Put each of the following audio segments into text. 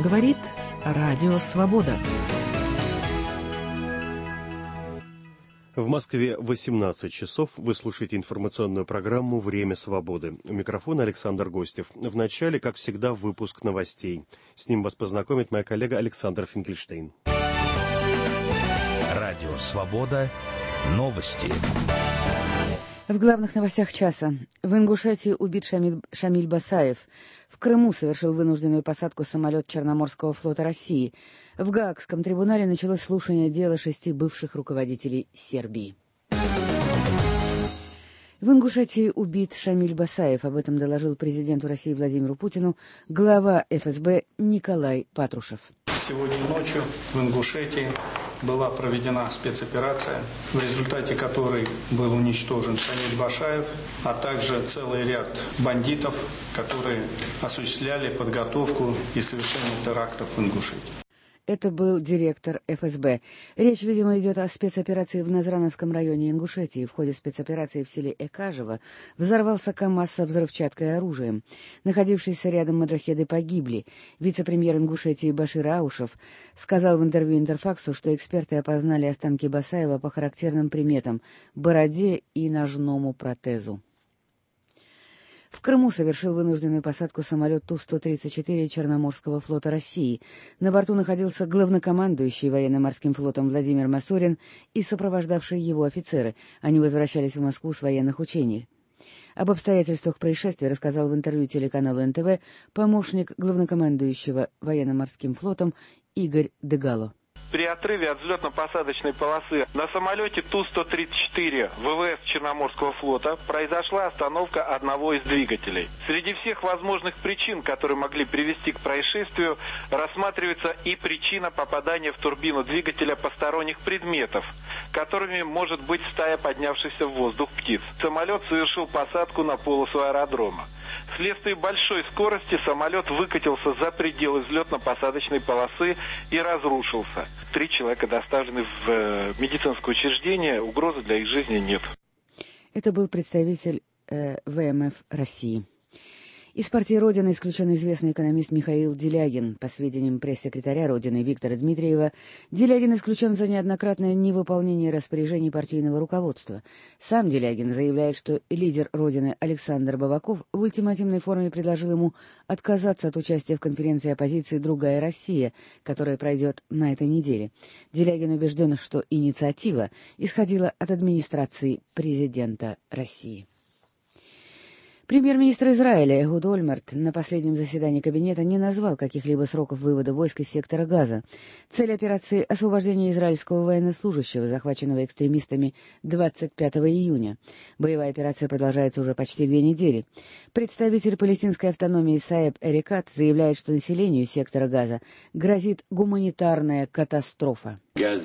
Говорит Радио Свобода. В Москве 18 часов. Вы слушаете информационную программу «Время свободы». У микрофона Александр Гостев. В начале, как всегда, выпуск новостей. С ним вас познакомит моя коллега Александр Финкельштейн. Радио Свобода. Новости. В главных новостях часа. В Ингушетии убит Шамиль Басаев. В Крыму совершил вынужденную посадку самолет Черноморского флота России. В Гаагском трибунале началось слушание дела 6 бывших руководителей Сербии. В Ингушетии убит Шамиль Басаев. Об этом доложил президенту России Владимиру Путину глава ФСБ Николай Патрушев. Сегодня ночью в Ингушетии была проведена спецоперация, в результате которой был уничтожен Шамиль Басаев, а также целый ряд бандитов, которые осуществляли подготовку и совершение терактов в Ингушетии. Это был директор ФСБ. Речь, видимо, идет о спецоперации в Назрановском районе Ингушетии. В ходе спецоперации в селе Экажево взорвался КАМАЗ со взрывчаткой и оружием. Находившиеся рядом маджахеды погибли. Вице-премьер Ингушетии Башир Аушев сказал в интервью Интерфаксу, что эксперты опознали останки Басаева по характерным приметам – бороде и ножному протезу. В Крыму совершил вынужденную посадку самолет Ту-134 Черноморского флота России. На борту находился главнокомандующий военно-морским флотом Владимир Масорин и сопровождавшие его офицеры. Они возвращались в Москву с военных учений. Об обстоятельствах происшествия рассказал в интервью телеканалу НТВ помощник главнокомандующего военно-морским флотом Игорь Дегало. При отрыве от взлетно-посадочной полосы на самолете Ту-134 ВВС Черноморского флота произошла остановка одного из двигателей. Среди всех возможных причин, которые могли привести к происшествию, рассматривается и причина попадания в турбину двигателя посторонних предметов, которыми может быть стая поднявшихся в воздух птиц. Самолет совершил посадку на полосу аэродрома. Вследствие большой скорости самолет выкатился за пределы взлетно-посадочной полосы и разрушился. 3 человека доставлены в медицинское учреждение, угрозы для их жизни нет. Это был представитель ВМФ России. Из партии «Родина» исключен известный экономист Михаил Делягин. По сведениям пресс-секретаря «Родины» Виктора Дмитриева, Делягин исключен за неоднократное невыполнение распоряжений партийного руководства. Сам Делягин заявляет, что лидер «Родины» Александр Бабаков в ультимативной форме предложил ему отказаться от участия в конференции оппозиции «Другая Россия», которая пройдет на этой неделе. Делягин убежден, что инициатива исходила от администрации президента России. Премьер-министр Израиля Эхуд Ольмерт на последнем заседании кабинета не назвал каких-либо сроков вывода войск из сектора Газа. Цель операции — освобождение израильского военнослужащего, захваченного экстремистами 25 июня. Боевая операция продолжается уже почти 2 недели. Представитель палестинской автономии Саеб Эрикат заявляет, что населению сектора Газа грозит гуманитарная катастрофа.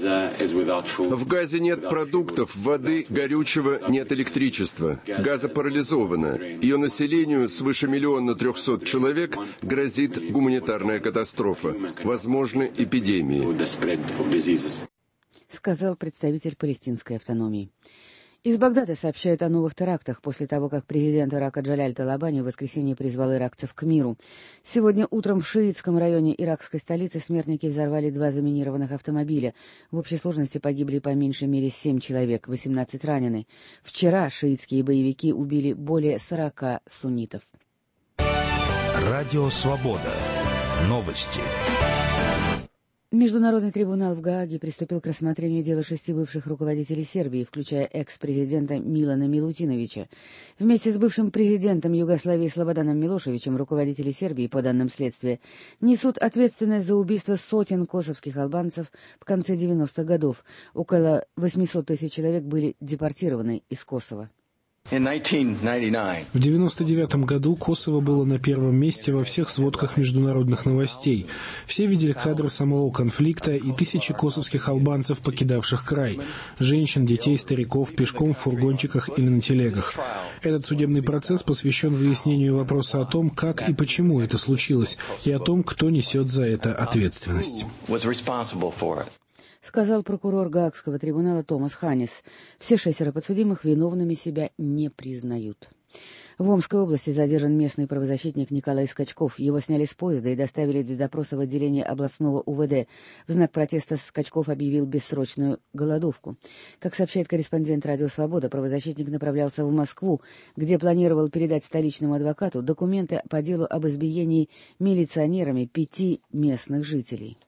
В Газе нет продуктов, воды, горючего, нет электричества. Газа парализована. Ее населению свыше 1 300 000 человек грозит гуманитарная катастрофа. Возможны эпидемии, сказал представитель палестинской автономии. Из Багдада сообщают о новых терактах после того, как президент Ирака Джаляль Талабани в воскресенье призвал иракцев к миру. Сегодня утром в шиитском районе иракской столицы смертники взорвали 2 заминированных автомобиля. В общей сложности погибли по меньшей мере 7 человек, 18 ранены. Вчера шиитские боевики убили более 40 суннитов. Радио Свобода. Новости. Международный трибунал в Гааге приступил к рассмотрению дела 6 бывших руководителей Сербии, включая экс-президента Милана Милутиновича. Вместе с бывшим президентом Югославии Слободаном Милошевичем руководители Сербии, по данным следствия, несут ответственность за убийство сотен косовских албанцев в конце 90-х годов. Около 800 000 человек были депортированы из Косово. В 1999 году Косово было на первом месте во всех сводках международных новостей. Все видели кадры самого конфликта и тысячи косовских албанцев, покидавших край. Женщин, детей, стариков, пешком в фургончиках или на телегах. Этот судебный процесс посвящен выяснению вопроса о том, как и почему это случилось, и о том, кто несет за это ответственность. Сказал прокурор Гаагского трибунала Томас Ханнис. Все 6 подсудимых виновными себя не признают. В Омской области задержан местный правозащитник Николай Скачков. Его сняли с поезда и доставили для допроса в отделение областного УВД. В знак протеста Скачков объявил бессрочную голодовку. Как сообщает корреспондент «Радио Свобода», правозащитник направлялся в Москву, где планировал передать столичному адвокату документы по делу об избиении милиционерами 5 местных жителей.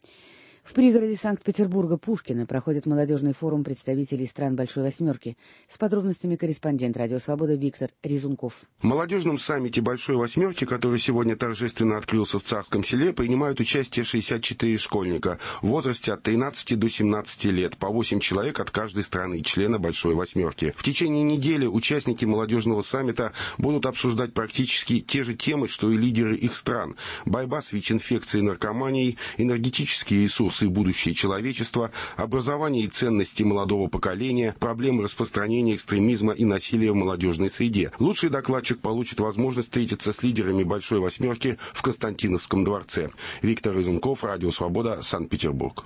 В пригороде Санкт-Петербурга Пушкина проходит молодежный форум представителей стран Большой Восьмерки. С подробностями корреспондент «Радио Свобода» Виктор Резунков. В молодежном саммите Большой Восьмерки, который сегодня торжественно открылся в Царском Селе, принимают участие 64 школьника в возрасте от 13 до 17 лет, по 8 человек от каждой страны, члена Большой Восьмерки. В течение недели участники молодежного саммита будут обсуждать практически те же темы, что и лидеры их стран. Борьба с ВИЧ-инфекцией и наркоманией, энергетические ресурсы и будущее человечества, образование и ценности молодого поколения, проблемы распространения экстремизма и насилия в молодежной среде. Лучший докладчик получит возможность встретиться с лидерами Большой Восьмерки в Константиновском дворце. Виктор Резунков, Радио Свобода, Санкт-Петербург.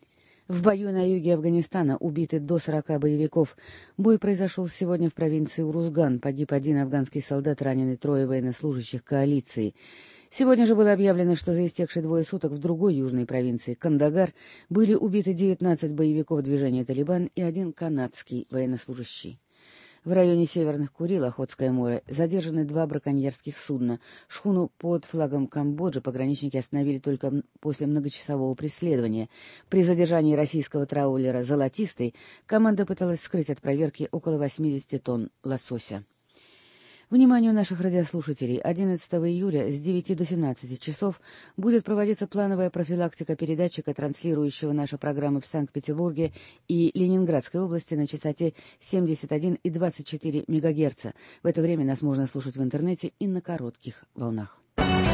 В бою на юге Афганистана убиты до 40 боевиков. Бой произошел сегодня в провинции Урузган. Погиб 1 афганский солдат, ранены 3 военнослужащих коалиции. Сегодня же было объявлено, что за истекшие 2 суток в другой южной провинции, Кандагар, были убиты 19 боевиков движения «Талибан» и 1 канадский военнослужащий. В районе Северных Курил, Охотское море, задержаны 2 браконьерских судна. Шхуну под флагом Камбоджи пограничники остановили только после многочасового преследования. При задержании российского траулера «Золотистый» команда пыталась скрыть от проверки около 80 тонн лосося. Вниманию наших радиослушателей, 11 июля с 9 до 17 часов будет проводиться плановая профилактика передатчика, транслирующего наши программы в Санкт-Петербурге и Ленинградской области на частоте 71 и 24 МГц. В это время нас можно слушать в интернете и на коротких волнах.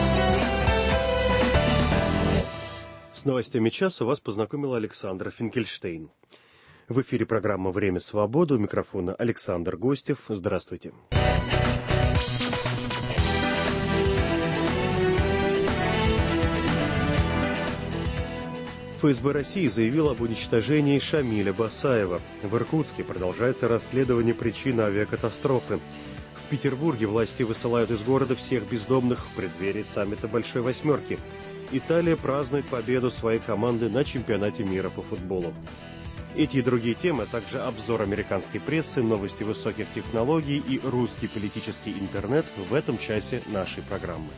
С новостями часа вас познакомил Александр Финкельштейн. В эфире программа «Время свободы». У микрофона Александр Гостев. Здравствуйте. ФСБ России заявил об уничтожении Шамиля Басаева. В Иркутске продолжается расследование причин авиакатастрофы. В Петербурге власти высылают из города всех бездомных в преддверии саммита Большой Восьмерки. Италия празднует победу своей команды на чемпионате мира по футболу. Эти и другие темы, а также обзор американской прессы, новости высоких технологий и русский политический интернет в этом часе нашей программы.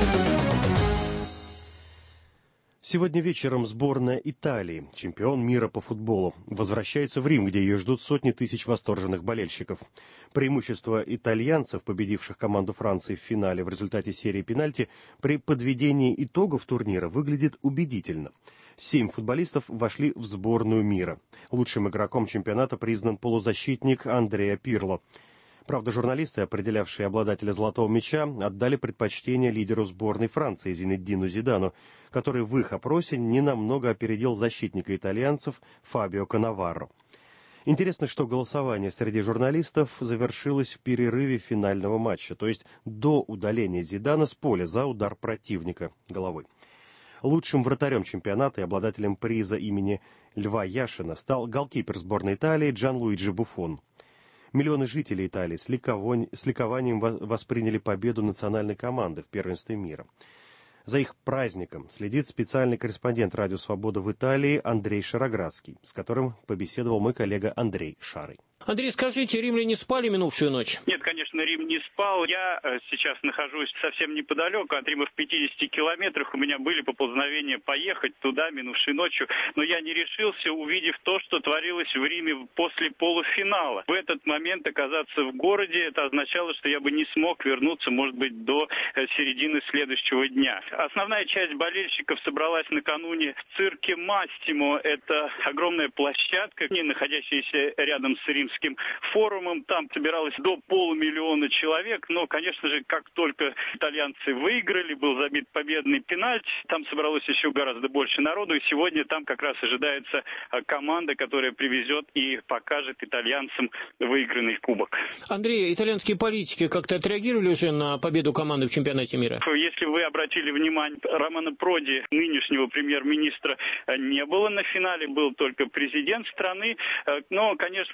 Сегодня вечером сборная Италии, чемпион мира по футболу, возвращается в Рим, где ее ждут сотни тысяч восторженных болельщиков. Преимущество итальянцев, победивших команду Франции в финале в результате серии пенальти, при подведении итогов турнира выглядит убедительно. 7 футболистов вошли в сборную мира. Лучшим игроком чемпионата признан полузащитник Андреа Пирло. Правда, журналисты, определявшие обладателя золотого мяча, отдали предпочтение лидеру сборной Франции Зинеддину Зидану, который в их опросе ненамного опередил защитника итальянцев Фабио Канаварро. Интересно, что голосование среди журналистов завершилось в перерыве финального матча, то есть до удаления Зидана с поля за удар противника головой. Лучшим вратарем чемпионата и обладателем приза имени Льва Яшина стал голкипер сборной Италии Джанлуиджи Буффон. Миллионы жителей Италии с ликованием восприняли победу национальной команды в первенстве мира. За их праздником следит специальный корреспондент «Радио Свобода» в Италии Андрей Шароградский, с которым побеседовал мой коллега Андрей Шарый. Андрей, скажите, римляне спали минувшую ночь? Нет, конечно, Рим не спал. Я сейчас нахожусь совсем неподалеку от Рима, в 50 километрах. У меня были поползновения поехать туда минувшей ночью, но я не решился, увидев то, что творилось в Риме после полуфинала. В этот момент оказаться в городе, это означало, что я бы не смог вернуться, может быть, до середины следующего дня. Основная часть болельщиков собралась накануне в цирке Мастимо. Это огромная площадка, находящаяся рядом с Римским форумом. Там собиралось до 500 000 человек, но, конечно же, как только итальянцы выиграли, был забит победный пенальти, там собралось еще гораздо больше народу, и сегодня там как раз ожидается команда, которая привезет и покажет итальянцам выигранный кубок. Андрей, итальянские политики как-то отреагировали уже на победу команды в чемпионате мира? Если вы обратили внимание, Романо Проди, нынешнего премьер-министра, не было на финале, был только президент страны, но, конечно же, наверное,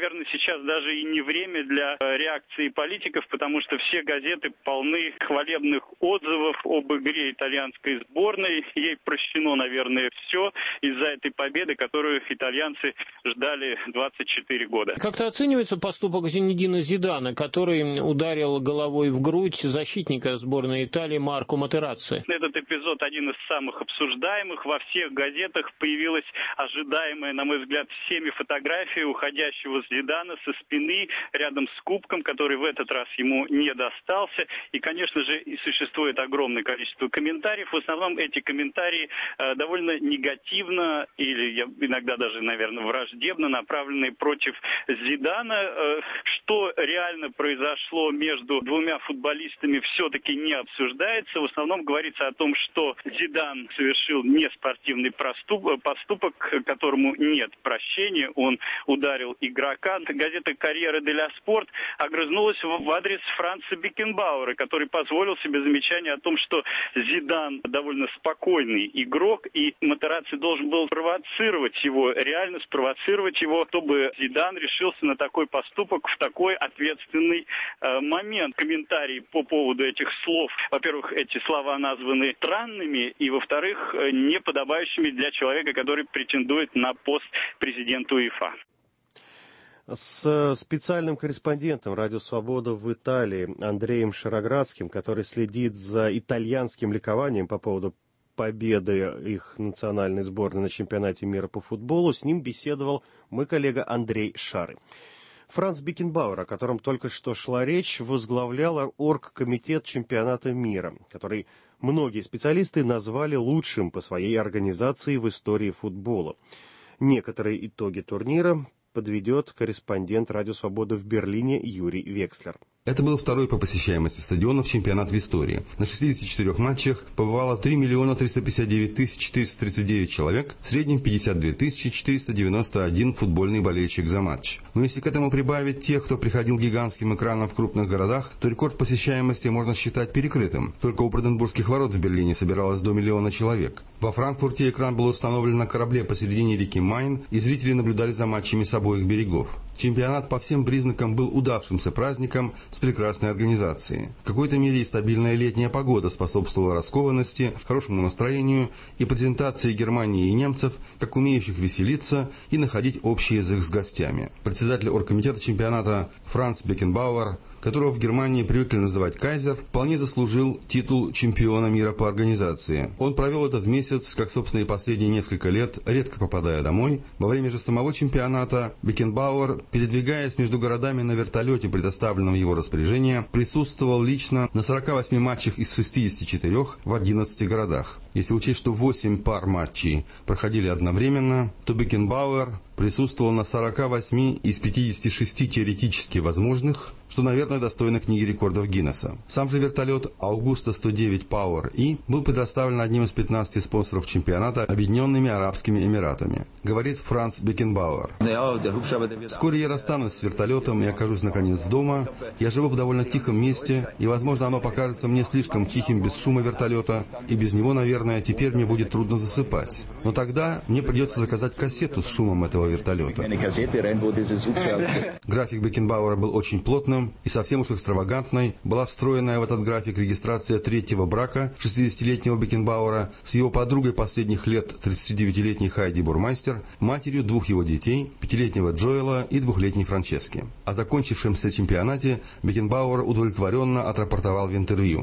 наверное, сейчас даже и не время для реакции политиков, потому что все газеты полны хвалебных отзывов об игре итальянской сборной. Ей прощено, наверное, все из-за этой победы, которую итальянцы ждали 24 года. Как-то оценивается поступок Зинедина Зидана, который ударил головой в грудь защитника сборной Италии Марко Матерацци? Этот эпизод один из самых обсуждаемых. Во всех газетах появилась ожидаемая, на мой взгляд, всеми фотография уходящего Зидана со спины рядом с кубком, который в этот раз ему не достался. И, конечно же, и существует огромное количество комментариев. В основном эти комментарии довольно негативно или иногда даже, наверное, враждебно направленные против Зидана. Что реально произошло между двумя футболистами, все-таки не обсуждается. В основном говорится о том, что Зидан совершил неспортивный поступок, которому нет прощения. Он ударил игрока. Газета «Корьера делля Спорт» огрызнулась в адрес Франца Бекенбауэра, который позволил себе замечание о том, что Зидан довольно спокойный игрок, и Матерацци должен был спровоцировать его, реально спровоцировать его, чтобы Зидан решился на такой поступок в такой ответственный момент. Комментарии по поводу этих слов. Во-первых, эти слова названы странными, и, во-вторых, неподобающими для человека, который претендует на пост президента УЕФА. С специальным корреспондентом «Радио Свобода» в Италии Андреем Шароградским, который следит за итальянским ликованием по поводу победы их национальной сборной на чемпионате мира по футболу, с ним беседовал мой коллега Андрей Шары. Франц Бекенбауэр, о котором только что шла речь, возглавлял оргкомитет чемпионата мира, который многие специалисты назвали лучшим по своей организации в истории футбола. Некоторые итоги турнира подведет корреспондент «Радио Свобода» в Берлине Юрий Векслер. Это был второй по посещаемости стадионов чемпионат в истории. На 64 матчах побывало 3 359 439 человек, в среднем 52 491 футбольный болельщик за матч. Но если к этому прибавить тех, кто приходил к гигантским экранам в крупных городах, то рекорд посещаемости можно считать перекрытым. Только у Бранденбургских ворот в Берлине собиралось до 1 миллиона человек. Во Франкфурте экран был установлен на корабле посередине реки Майн, и зрители наблюдали за матчами с обоих берегов. Чемпионат по всем признакам был удавшимся праздником с прекрасной организацией. В какой-то мере и стабильная летняя погода способствовала раскованности, хорошему настроению и презентации Германии и немцев, как умеющих веселиться и находить общий язык с гостями. Председатель оргкомитета чемпионата Франц Бекенбауэр, которого в Германии привыкли называть «Кайзер», вполне заслужил титул чемпиона мира по организации. Он провел этот месяц, как, собственно, и последние несколько лет, редко попадая домой. Во время же самого чемпионата Бекенбауэр, передвигаясь между городами на вертолете, предоставленном в его распоряжение, присутствовал лично на 48 матчах из 64 в 11 городах. Если учесть, что 8 пар матчей проходили одновременно, то Бекенбауэр присутствовал на 48 из 56 теоретически возможных, что, наверное, достойно книги рекордов Гиннесса. Сам же вертолет Augusta 109 Power E был предоставлен одним из 15 спонсоров чемпионата Объединенными Арабскими Эмиратами, говорит Франц Бекенбауэр. Вскоре я расстанусь с вертолетом и окажусь наконец дома. Я живу в довольно тихом месте, и, возможно, оно покажется мне слишком тихим без шума вертолета, и без него, наверное, теперь мне будет трудно засыпать. Но тогда мне придется заказать кассету с шумом этого вертолета. График Бекенбауэра был очень плотным и совсем уж экстравагантной. Была встроенная в этот график регистрация третьего брака 60-летнего Бекенбауэра с его подругой последних лет 39-летней Хайди Бурмайстер, матерью двух его детей, 5-летнего Джоэла и 2-летней Франчески. О закончившемся чемпионате Бекенбауэр удовлетворенно отрапортовал в интервью.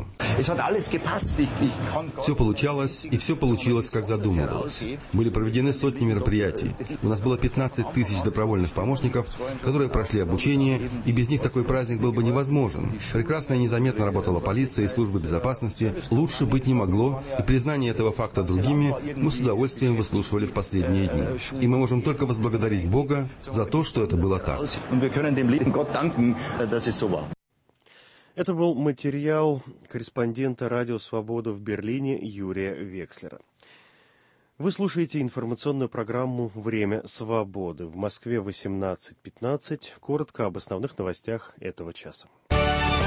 Все получалось, и все получилось, как задумывалось. Были проведены сотни мероприятий. У нас было 15 тысяч добровольных помощников, которые прошли обучение, и без них такой праздник был бы невозможен. Прекрасно и незаметно работала полиция и служба безопасности. Лучше быть не могло, и признание этого факта другими мы с удовольствием выслушивали в последние дни. И мы можем только возблагодарить Бога за то, что это было так. Это был материал корреспондента «Радио Свобода» в Берлине Юрия Векслера. Вы слушаете информационную программу «Время свободы». В Москве 18:15. Коротко об основных новостях этого часа.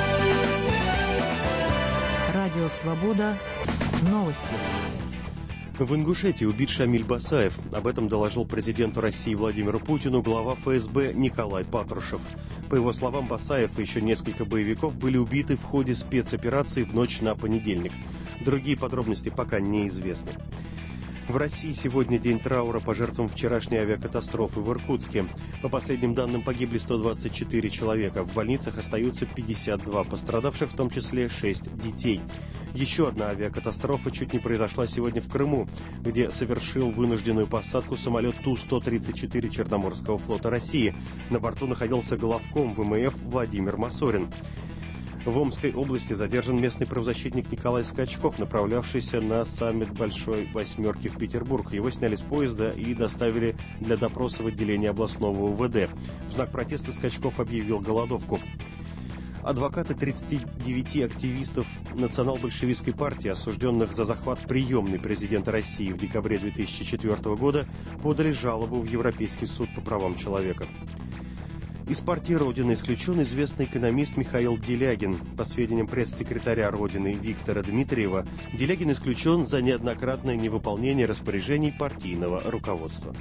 Радио Свобода. Новости. В Ингушетии убит Шамиль Басаев. Об этом доложил президенту России Владимиру Путину глава ФСБ Николай Патрушев. По его словам, Басаев и еще несколько боевиков были убиты в ходе спецоперации в ночь на понедельник. Другие подробности пока неизвестны. В России сегодня день траура по жертвам вчерашней авиакатастрофы в Иркутске. По последним данным, погибли 124 человека. В больницах остаются 52 пострадавших, в том числе 6 детей. Еще одна авиакатастрофа чуть не произошла сегодня в Крыму, где совершил вынужденную посадку самолет Ту-134 Черноморского флота России. На борту находился главком ВМФ Владимир Масорин. В Омской области задержан местный правозащитник Николай Скачков, направлявшийся на саммит Большой Восьмерки в Петербург. Его сняли с поезда и доставили для допроса в отделение областного УВД. В знак протеста Скачков объявил голодовку. Адвокаты 39 активистов национал-большевистской партии, осужденных за захват приемной президента России в декабре 2004 года, подали жалобу в Европейский суд по правам человека. Из партии «Родина» исключен известный экономист Михаил Делягин. По сведениям пресс-секретаря «Родины» Виктора Дмитриева, Делягин исключен за неоднократное невыполнение распоряжений партийного руководства.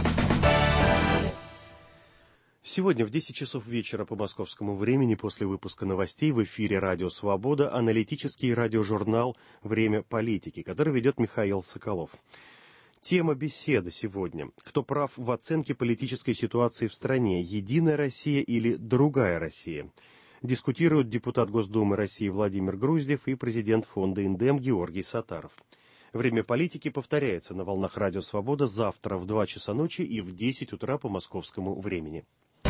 Сегодня в 10 часов вечера по московскому времени после выпуска новостей в эфире «Радио Свобода» аналитический радиожурнал «Время политики», который ведет Михаил Соколов. Тема беседы сегодня. Кто прав в оценке политической ситуации в стране? Единая Россия или другая Россия? Дискутируют депутат Госдумы России Владимир Груздев и президент фонда «Индем» Георгий Сатаров. Время политики повторяется на волнах «Радио Свобода» завтра в 2 часа ночи и в 10 утра по московскому времени.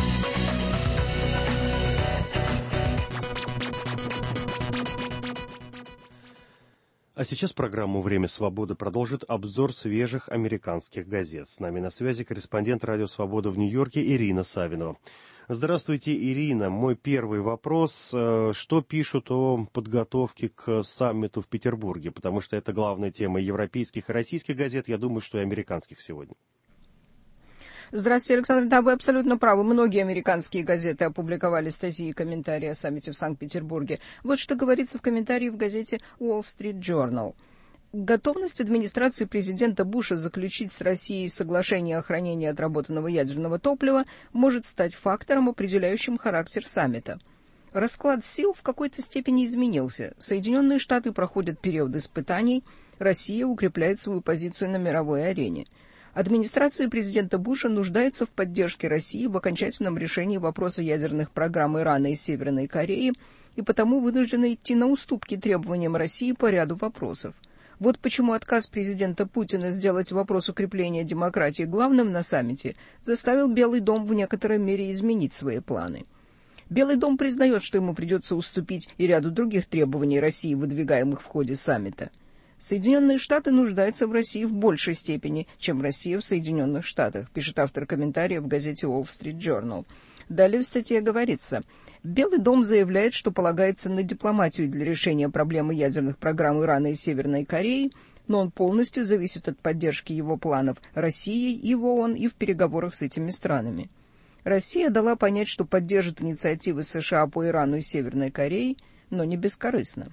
А сейчас программу «Время свободы» продолжит обзор свежих американских газет. С нами на связи корреспондент «Радио Свобода» в Нью-Йорке Ирина Савинова. Здравствуйте, Ирина. Мой первый вопрос. Что пишут о подготовке к саммиту в Петербурге? Потому что это главная тема европейских и российских газет, я думаю, что и американских сегодня. Здравствуйте, Александр. Да, вы абсолютно правы. Многие американские газеты опубликовали статьи и комментарии о саммите в Санкт-Петербурге. Вот что говорится в комментарии в газете Wall Street Journal. Готовность администрации президента Буша заключить с Россией соглашение о хранении отработанного ядерного топлива может стать фактором, определяющим характер саммита. Расклад сил в какой-то степени изменился. Соединенные Штаты проходят период испытаний, Россия укрепляет свою позицию на мировой арене. Администрация президента Буша нуждается в поддержке России в окончательном решении вопроса ядерных программ Ирана и Северной Кореи и потому вынуждена идти на уступки требованиям России по ряду вопросов. Вот почему отказ президента Путина сделать вопрос укрепления демократии главным на саммите заставил Белый дом в некоторой мере изменить свои планы. Белый дом признает, что ему придется уступить и ряду других требований России, выдвигаемых в ходе саммита. Соединенные Штаты нуждаются в России в большей степени, чем Россия в Соединенных Штатах, пишет автор комментария в газете Wall Street Journal. Далее в статье говорится, Белый дом заявляет, что полагается на дипломатию для решения проблемы ядерных программ Ирана и Северной Кореи, но он полностью зависит от поддержки его планов Россией и в ООН и в переговорах с этими странами. Россия дала понять, что поддержит инициативы США по Ирану и Северной Корее, но не бескорыстно.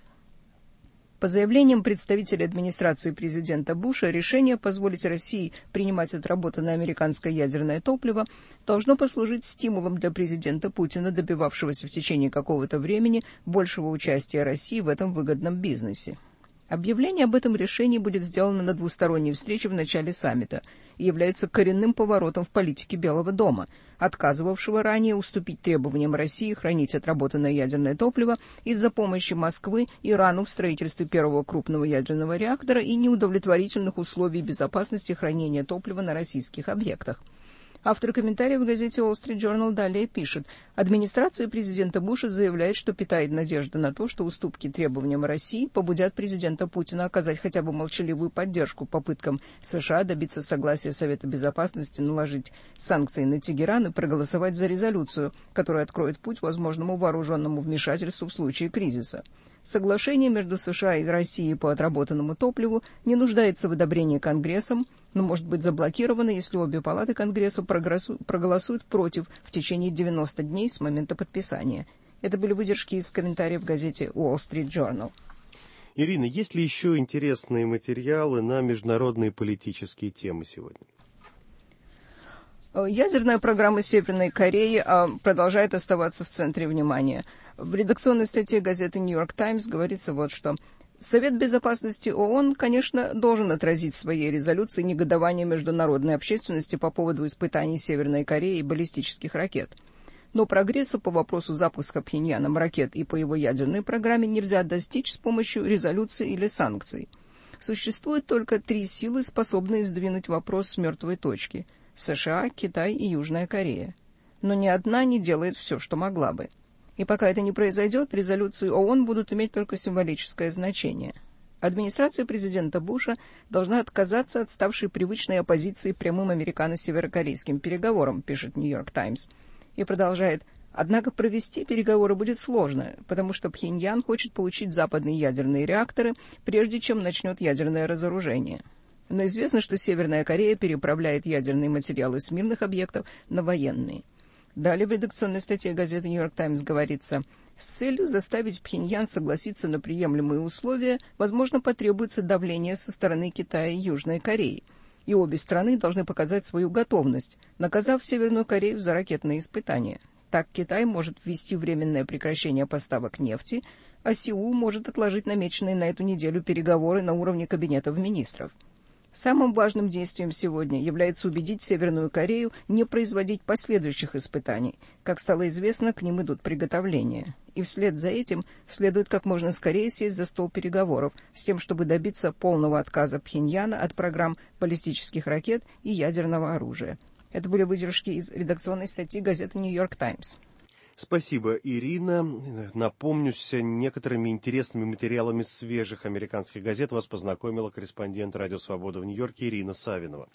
По заявлениям представителей администрации президента Буша, решение позволить России принимать отработанное американское ядерное топливо должно послужить стимулом для президента Путина, добивавшегося в течение какого-то времени большего участия России в этом выгодном бизнесе. Объявление об этом решении будет сделано на двусторонней встрече в начале саммита и является коренным поворотом в политике Белого дома, отказывавшего ранее уступить требованиям России хранить отработанное ядерное топливо из-за помощи Москвы Ирану в строительстве первого крупного ядерного реактора и неудовлетворительных условий безопасности хранения топлива на российских объектах. Автор комментария в газете Wall Street Journal далее пишет, администрация президента Буша заявляет, что питает надежды на то, что уступки требованиям России побудят президента Путина оказать хотя бы молчаливую поддержку попыткам США добиться согласия Совета Безопасности наложить санкции на Тегеран и проголосовать за резолюцию, которая откроет путь возможному вооруженному вмешательству в случае кризиса. Соглашение между США и Россией по отработанному топливу не нуждается в одобрении Конгрессом, но может быть заблокировано, если обе палаты Конгресса проголосуют против в течение 90 дней с момента подписания. Это были выдержки из комментариев в газете Wall Street Journal. Ирина, есть ли еще интересные материалы на международные политические темы сегодня? Ядерная программа Северной Кореи продолжает оставаться в центре внимания. В редакционной статье газеты «Нью-Йорк Таймс» говорится вот что. Совет Безопасности ООН, конечно, должен отразить в своей резолюции негодование международной общественности по поводу испытаний Северной Кореи и баллистических ракет. Но прогресса по вопросу запуска Пхеньяном ракет и по его ядерной программе нельзя достичь с помощью резолюций или санкций. Существует только 3 силы, способные сдвинуть вопрос с мертвой точки – США, Китай и Южная Корея. Но ни одна не делает все, что могла бы. И пока это не произойдет, резолюции ООН будут иметь только символическое значение. Администрация президента Буша должна отказаться от ставшей привычной оппозиции прямым американо-северокорейским переговорам, пишет «Нью-Йорк Таймс». И продолжает. Однако провести переговоры будет сложно, потому что Пхеньян хочет получить западные ядерные реакторы, прежде чем начнет ядерное разоружение. Но известно, что Северная Корея переправляет ядерные материалы с мирных объектов на военные. Далее в редакционной статье газеты «Нью-Йорк Таймс» говорится, с целью заставить Пхеньян согласиться на приемлемые условия, возможно, потребуется давление со стороны Китая и Южной Кореи. И обе страны должны показать свою готовность, наказав Северную Корею за ракетные испытания. Так Китай может ввести временное прекращение поставок нефти, а Сеул может отложить намеченные на эту неделю переговоры на уровне кабинетов министров. Самым важным действием сегодня является убедить Северную Корею не производить последующих испытаний. Как стало известно, к ним идут приготовления. И вслед за этим следует как можно скорее сесть за стол переговоров с тем, чтобы добиться полного отказа Пхеньяна от программ баллистических ракет и ядерного оружия. Это были выдержки из редакционной статьи газеты «Нью-Йорк Таймс». Спасибо, Ирина. Напомню, с некоторыми интересными материалами свежих американских газет вас познакомила корреспондент «Радио Свобода» в Нью-Йорке Ирина Савинова.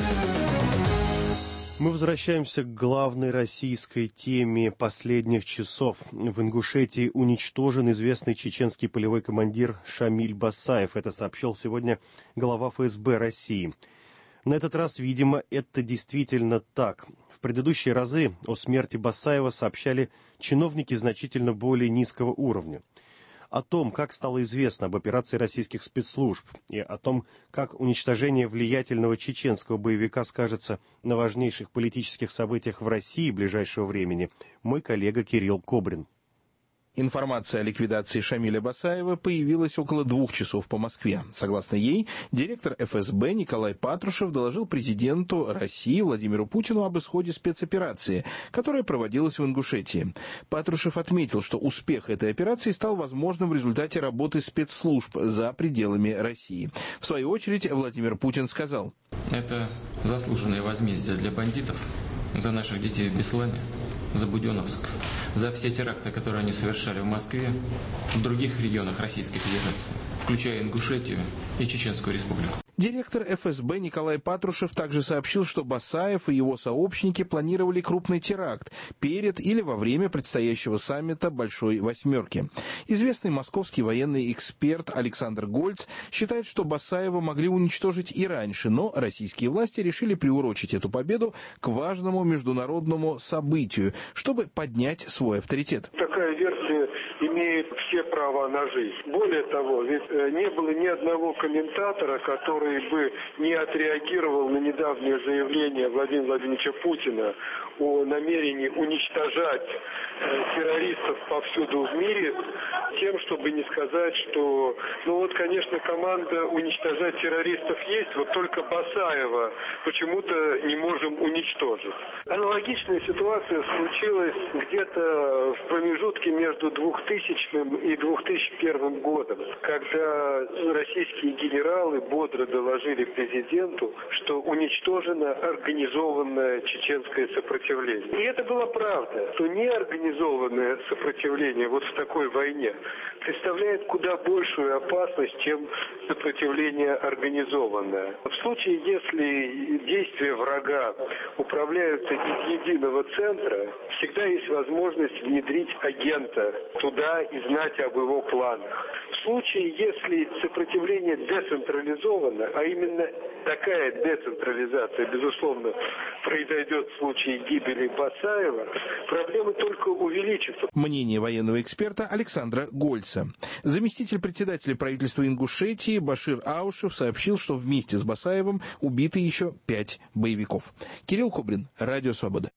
Мы возвращаемся к главной российской теме последних часов. В Ингушетии уничтожен известный чеченский полевой командир Шамиль Басаев. Это сообщил сегодня глава ФСБ России. На этот раз, видимо, это действительно так. В предыдущие разы о смерти Басаева сообщали чиновники значительно более низкого уровня. О том, как стало известно об операции российских спецслужб и о том, как уничтожение влиятельного чеченского боевика скажется на важнейших политических событиях в России ближайшего времени, мой коллега Кирилл Кобрин. Информация о ликвидации Шамиля Басаева появилась около 2 часов по Москве. Согласно ей, директор ФСБ Николай Патрушев доложил президенту России Владимиру Путину об исходе спецоперации, которая проводилась в Ингушетии. Патрушев отметил, что успех этой операции стал возможным в результате работы спецслужб за пределами России. В свою очередь, Владимир Путин сказал: «Это заслуженное возмездие для бандитов за наших детей в Беслане, за Буденновск, за все теракты, которые они совершали в Москве, в других регионах Российской Федерации, включая Ингушетию и Чеченскую Республику». Директор ФСБ Николай Патрушев также сообщил, что Басаев и его сообщники планировали крупный теракт перед или во время предстоящего саммита «Большой восьмерки». Известный московский военный эксперт Александр Гольц считает, что Басаева могли уничтожить и раньше, но российские власти решили приурочить эту победу к важному международному событию, чтобы поднять свой авторитет. Такая версия имеет все права на жизнь. Более того, ведь не было ни одного комментатора, который бы не отреагировал на недавнее заявление Владимира Владимировича Путина о намерении уничтожать террористов повсюду в мире, тем, чтобы не сказать, что, конечно, команда уничтожать террористов есть, вот только Басаева почему-то не можем уничтожить. Аналогичная ситуация случилась где-то в промежутке между 2000 и 2001 годом, когда российские генералы бодро доложили президенту, что уничтожено организованное чеченское сопротивление. И это была правда, что неорганизованное сопротивление вот в такой войне представляет куда большую опасность, чем сопротивление организованное. В случае, если действия врага управляются из единого центра, всегда есть возможность внедрить агента туда из знать об его планах. В случае, если сопротивление децентрализовано, а именно такая децентрализация, безусловно, произойдет в случае гибели Басаева, проблемы только увеличатся. Мнение военного эксперта Александра Гольца. Заместитель председателя правительства Ингушетии Башир Аушев сообщил, что вместе с Басаевым убиты еще 5 боевиков. Кирилл Кобрин, Радио Свобода.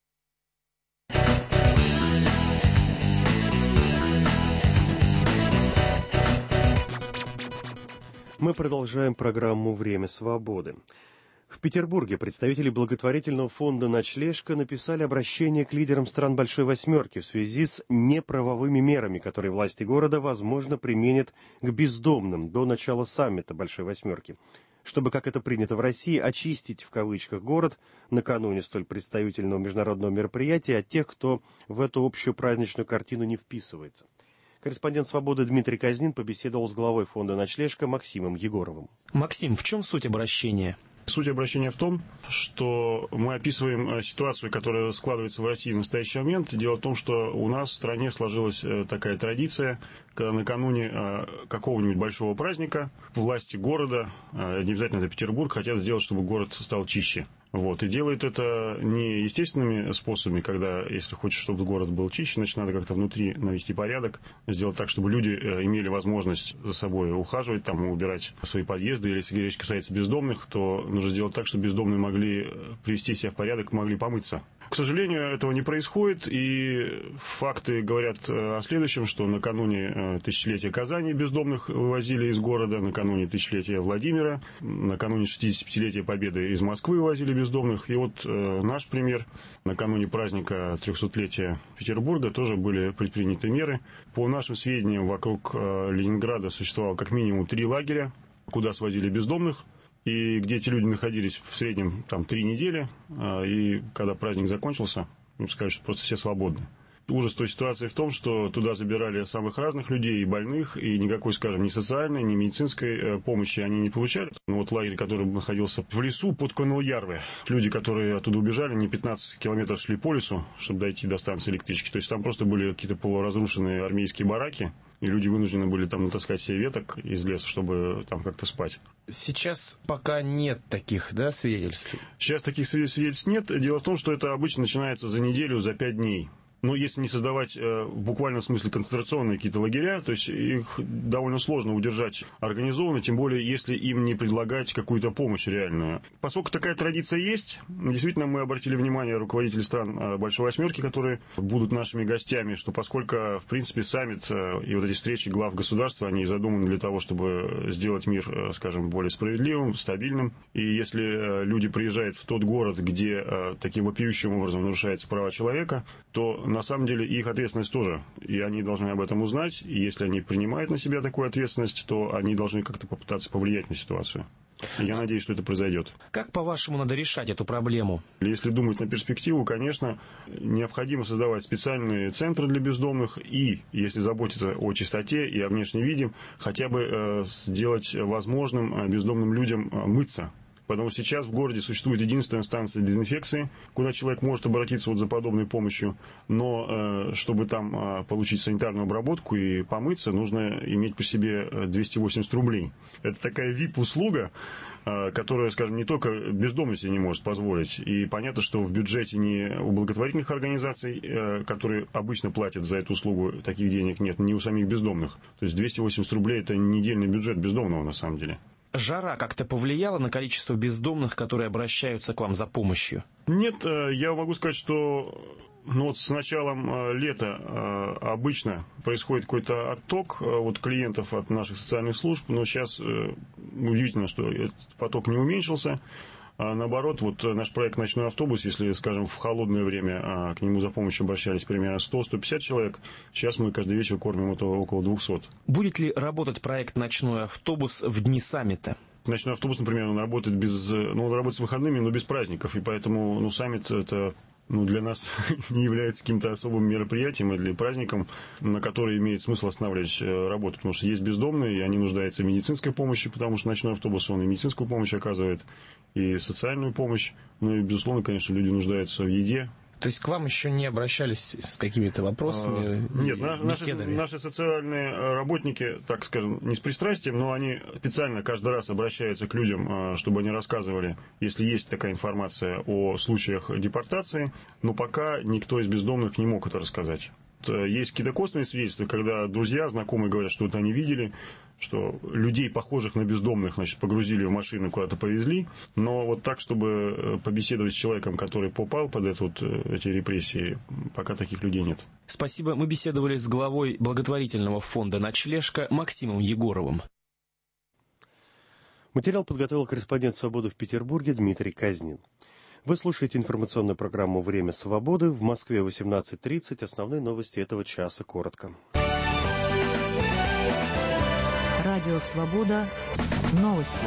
Мы продолжаем программу «Время свободы». В Петербурге представители благотворительного фонда «Ночлежка» написали обращение к лидерам стран Большой Восьмерки в связи с неправовыми мерами, которые власти города, возможно, применят к бездомным до начала саммита Большой Восьмерки. Чтобы, как это принято в России, очистить в кавычках город накануне столь представительного международного мероприятия от тех, кто в эту общую праздничную картину не вписывается. Корреспондент «Свободы» Дмитрий Казнин побеседовал с главой фонда «Ночлежка» Максимом Егоровым. Максим, в чем суть обращения? Суть обращения в том, что мы описываем ситуацию, которая складывается в России в настоящий момент. Дело в том, что у нас в стране сложилась такая традиция, когда накануне какого-нибудь большого праздника власти города, не обязательно это Петербург, хотят сделать, чтобы город стал чище. Вот. И делают это не естественными способами, когда, если хочешь, чтобы город был чище, значит, надо как-то внутри навести порядок, сделать так, чтобы люди имели возможность за собой ухаживать, там, убирать свои подъезды. Или, если речь касается бездомных, то нужно сделать так, чтобы бездомные могли привести себя в порядок, могли помыться. К сожалению, этого не происходит, и факты говорят о следующем, что накануне тысячелетия Казани бездомных вывозили из города, накануне тысячелетия Владимира, накануне 65-летия Победы из Москвы вывозили бездомных. И вот наш пример. Накануне праздника 300-летия Петербурга тоже были предприняты меры. По нашим сведениям, вокруг Ленинграда существовало как минимум 3 лагеря, куда свозили бездомных. И где эти люди находились в среднем там 3 недели, и когда праздник закончился, им сказали, что просто все свободны. Ужас той ситуации в том, что туда забирали самых разных людей, и больных, и никакой, скажем, ни социальной, ни медицинской помощи они не получали. Но вот лагерь, который находился в лесу под Конул-Ярве, люди, которые оттуда убежали, не 15 километров шли по лесу, чтобы дойти до станции электрички. То есть там просто были какие-то полуразрушенные армейские бараки, и люди вынуждены были там натаскать себе веток из леса, чтобы там как-то спать. Сейчас пока нет таких, да, свидетельств? Сейчас таких свидетельств нет. Дело в том, что это обычно начинается за неделю, за 5 дней. Но если не создавать в буквальном смысле концентрационные какие-то лагеря, то есть их довольно сложно удержать организованно, тем более если им не предлагать какую-то помощь реальную. Поскольку такая традиция есть, действительно мы обратили внимание руководителей стран Большой Восьмерки, которые будут нашими гостями, что поскольку, в принципе, саммит и вот эти встречи глав государства, они задуманы для того, чтобы сделать мир, скажем, более справедливым, стабильным. И если люди приезжают в тот город, где таким вопиющим образом нарушаются права человека, то на самом деле их ответственность тоже, и они должны об этом узнать, и если они принимают на себя такую ответственность, то они должны как-то попытаться повлиять на ситуацию. Я надеюсь, что это произойдет. Как, по-вашему, надо решать эту проблему? Если думать на перспективу, конечно, необходимо создавать специальные центры для бездомных и, если заботиться о чистоте и о внешнем виде, хотя бы сделать возможным бездомным людям мыться. Потому что сейчас в городе существует единственная станция дезинфекции, куда человек может обратиться вот за подобной помощью. Но чтобы там получить санитарную обработку и помыться, нужно иметь по себе 280 рублей. Это такая VIP-услуга, которая, скажем, не только бездомный себе не может позволить. И понятно, что в бюджете не у благотворительных организаций, которые обычно платят за эту услугу, таких денег нет, ни у самих бездомных. То есть 280 рублей – это недельный бюджет бездомного на самом деле. Жара как-то повлияла на количество бездомных, которые обращаются к вам за помощью? Нет, я могу сказать, что вот с началом лета обычно происходит какой-то отток вот клиентов от наших социальных служб, но сейчас удивительно, что этот поток не уменьшился. А наоборот, вот наш проект «Ночной автобус», если, скажем, в холодное время к нему за помощью обращались примерно 100-150 человек, сейчас мы каждый вечер кормим около 200. Будет ли работать проект «Ночной автобус» в дни саммита? Ночной автобус, например, он работает он работает с выходными, но без праздников, и поэтому саммит это для нас не является каким-то особым мероприятием или праздником, на который имеет смысл останавливать работу, потому что есть бездомные, и они нуждаются в медицинской помощи, потому что ночной автобус, он и медицинскую помощь оказывает, и социальную помощь, и, безусловно, конечно, люди нуждаются в еде, То есть к вам еще не обращались с какими-то вопросами? Нет, наши социальные работники, так скажем, не с пристрастием, но они специально каждый раз обращаются к людям, чтобы они рассказывали, если есть такая информация о случаях депортации, но пока никто из бездомных не мог это рассказать. Есть какие-то косвенные свидетельства, когда друзья, знакомые говорят, что это они видели, что людей, похожих на бездомных, значит, погрузили в машину, куда-то повезли. Но вот так, чтобы побеседовать с человеком, который попал под эти репрессии, пока таких людей нет. Спасибо. Мы беседовали с главой благотворительного фонда «Ночлежка» Максимом Егоровым. Материал подготовил корреспондент «Свободы» в Петербурге Дмитрий Казнин. Вы слушаете информационную программу «Время свободы». В Москве 18:30. Основные новости этого часа коротко. Радио «Свобода». Новости.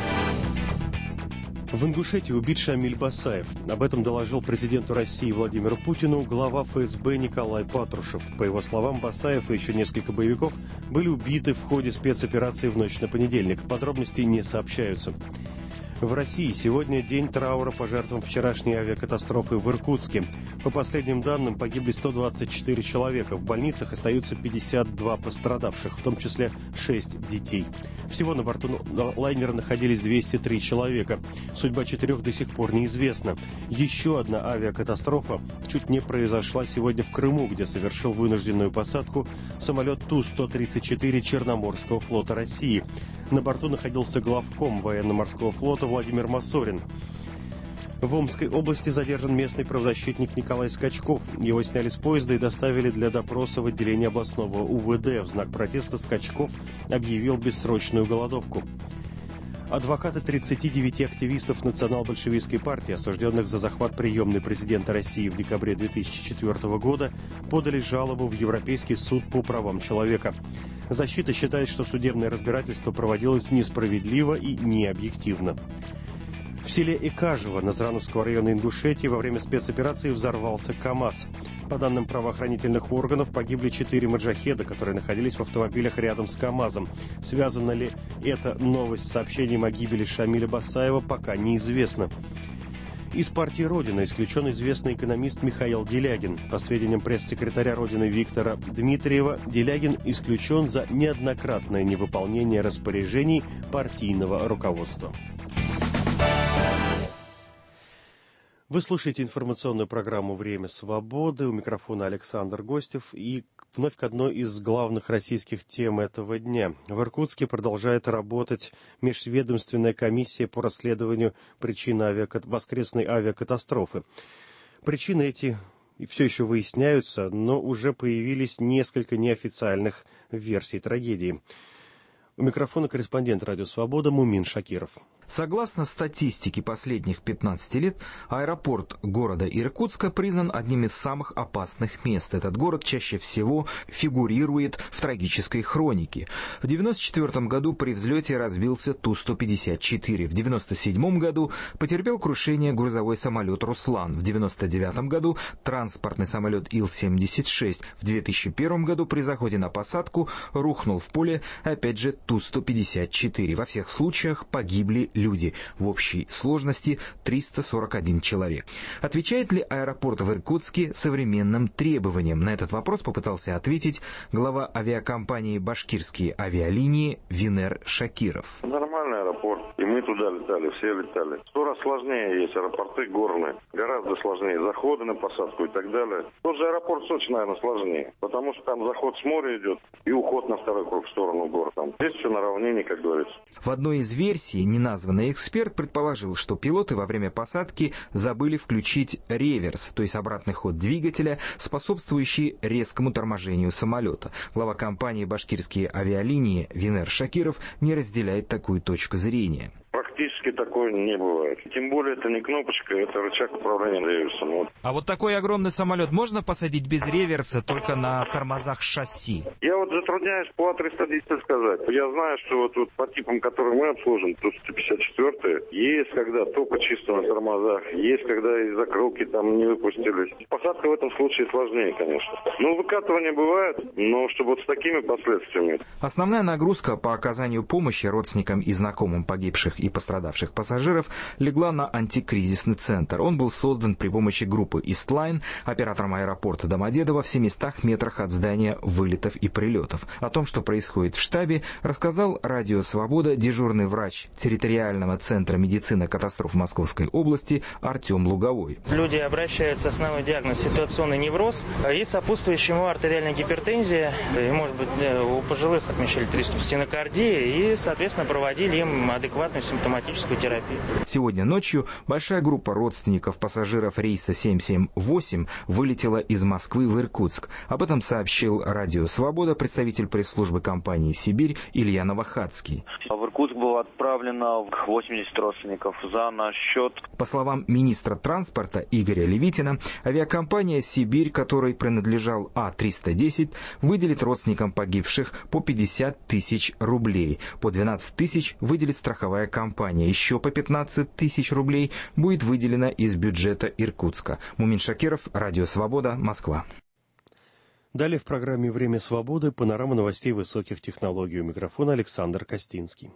В Ингушетии убит Шамиль Басаев. Об этом доложил президенту России Владимиру Путину глава ФСБ Николай Патрушев. По его словам, Басаев и еще несколько боевиков были убиты в ходе спецоперации в ночь на понедельник. Подробностей не сообщаются. В России сегодня день траура по жертвам вчерашней авиакатастрофы в Иркутске. По последним данным, погибли 124 человека. В больницах остаются 52 пострадавших, в том числе 6 детей. Всего на борту лайнера находились 203 человека. Судьба 4 до сих пор неизвестна. Еще одна авиакатастрофа чуть не произошла сегодня в Крыму, где совершил вынужденную посадку самолет Ту-134 Черноморского флота России. На борту находился главком военно-морского флота Владимир Масорин. В Омской области задержан местный правозащитник Николай Скачков. Его сняли с поезда и доставили для допроса в отделение областного УВД. В знак протеста Скачков объявил бессрочную голодовку. Адвокаты 39 активистов национал-большевистской партии, осужденных за захват приемной президента России в декабре 2004 года, подали жалобу в Европейский суд по правам человека. Защита считает, что судебное разбирательство проводилось несправедливо и необъективно. В селе Экажево Назрановского района Ингушетии во время спецоперации взорвался КАМАЗ. По данным правоохранительных органов, погибли 4 маджахеда, которые находились в автомобилях рядом с КАМАЗом. Связана ли эта новость с сообщением о гибели Шамиля Басаева, пока неизвестно. Из партии «Родина» исключен известный экономист Михаил Делягин. По сведениям пресс-секретаря «Родины» Виктора Дмитриева, Делягин исключен за неоднократное невыполнение распоряжений партийного руководства. Вы слушаете информационную программу «Время свободы». У микрофона Александр Гостев. И вновь к одной из главных российских тем этого дня. В Иркутске продолжает работать межведомственная комиссия по расследованию причин воскресной авиакатастрофы. Причины эти все еще выясняются, но уже появились несколько неофициальных версий трагедии. У микрофона корреспондент «Радио Свобода» Мумин Шакиров. Согласно статистике последних 15 лет, аэропорт города Иркутска признан одним из самых опасных мест. Этот город чаще всего фигурирует в трагической хронике. В 1994 году при взлете разбился Ту-154. В 1997 году потерпел крушение грузовой самолет «Руслан». В 1999 году транспортный самолет Ил-76. В 2001 году при заходе на посадку рухнул в поле, опять же, Ту-154. Во всех случаях погибли люди. В общей сложности 341 человек. Отвечает ли аэропорт в Иркутске современным требованиям? На этот вопрос попытался ответить глава авиакомпании «Башкирские авиалинии» Винер Шакиров. Нормальный аэропорт. И мы туда летали, все летали. 100 раз сложнее есть аэропорты горные. Гораздо сложнее. Заходы на посадку и так далее. Тот же аэропорт Сочи, наверное, сложнее. Потому что там заход с моря идет и уход на второй круг в сторону города. Здесь все на равнине, как говорится. В одной из версий неназванный эксперт предположил, что пилоты во время посадки забыли включить реверс, то есть обратный ход двигателя, способствующий резкому торможению самолета. Глава компании «Башкирские авиалинии» Винер Шакиров не разделяет такую точку зрения. Практически такое не бывает. Тем более это не кнопочка, это рычаг управления реверсом. Вот. А вот такой огромный самолет можно посадить без реверса, только на тормозах шасси? Я вот затрудняюсь по А310 сказать. Я знаю, что вот по типам, которые мы обслужим, Ту-154, есть когда только чисто на тормозах, есть когда из закрылки там не выпустились. Посадка в этом случае сложнее, конечно. Ну, выкатывания бывает, но чтобы вот с такими последствиями. Основная нагрузка по оказанию помощи родственникам и знакомым погибших и пострадавших пострадавших пассажиров легла на антикризисный центр. Он был создан при помощи группы «Истлайн», оператором аэропорта Домодедово, в 700 метрах от здания вылетов и прилетов. О том, что происходит в штабе, рассказал «Радио Свобода» дежурный врач территориального центра медицины катастроф Московской области Артем Луговой. Люди обращаются, основной диагноз — ситуационный невроз и сопутствующая ему артериальная гипертензия. И, может быть, у пожилых отмечали приступ стенокардии и, соответственно, проводили им адекватную симптоматическую терапию. Сегодня ночью большая группа родственников пассажиров рейса 778 вылетела из Москвы в Иркутск. Об этом сообщил «Радио Свобода» представитель пресс-службы компании «Сибирь» Илья Новохадский. В Иркутск было отправлено 80 родственников за наш счет. По словам министра транспорта Игоря Левитина, авиакомпания «Сибирь», которой принадлежал А-310, выделит родственникам погибших по 50 тысяч рублей. По 12 тысяч выделит страховая компания. Еще по 15 тысяч рублей будет выделено из бюджета Иркутска. Мумин Шакиров, «Радио Свобода», Москва. Далее в программе «Время свободы» панорама новостей высоких технологий. У микрофона Александр Костинский.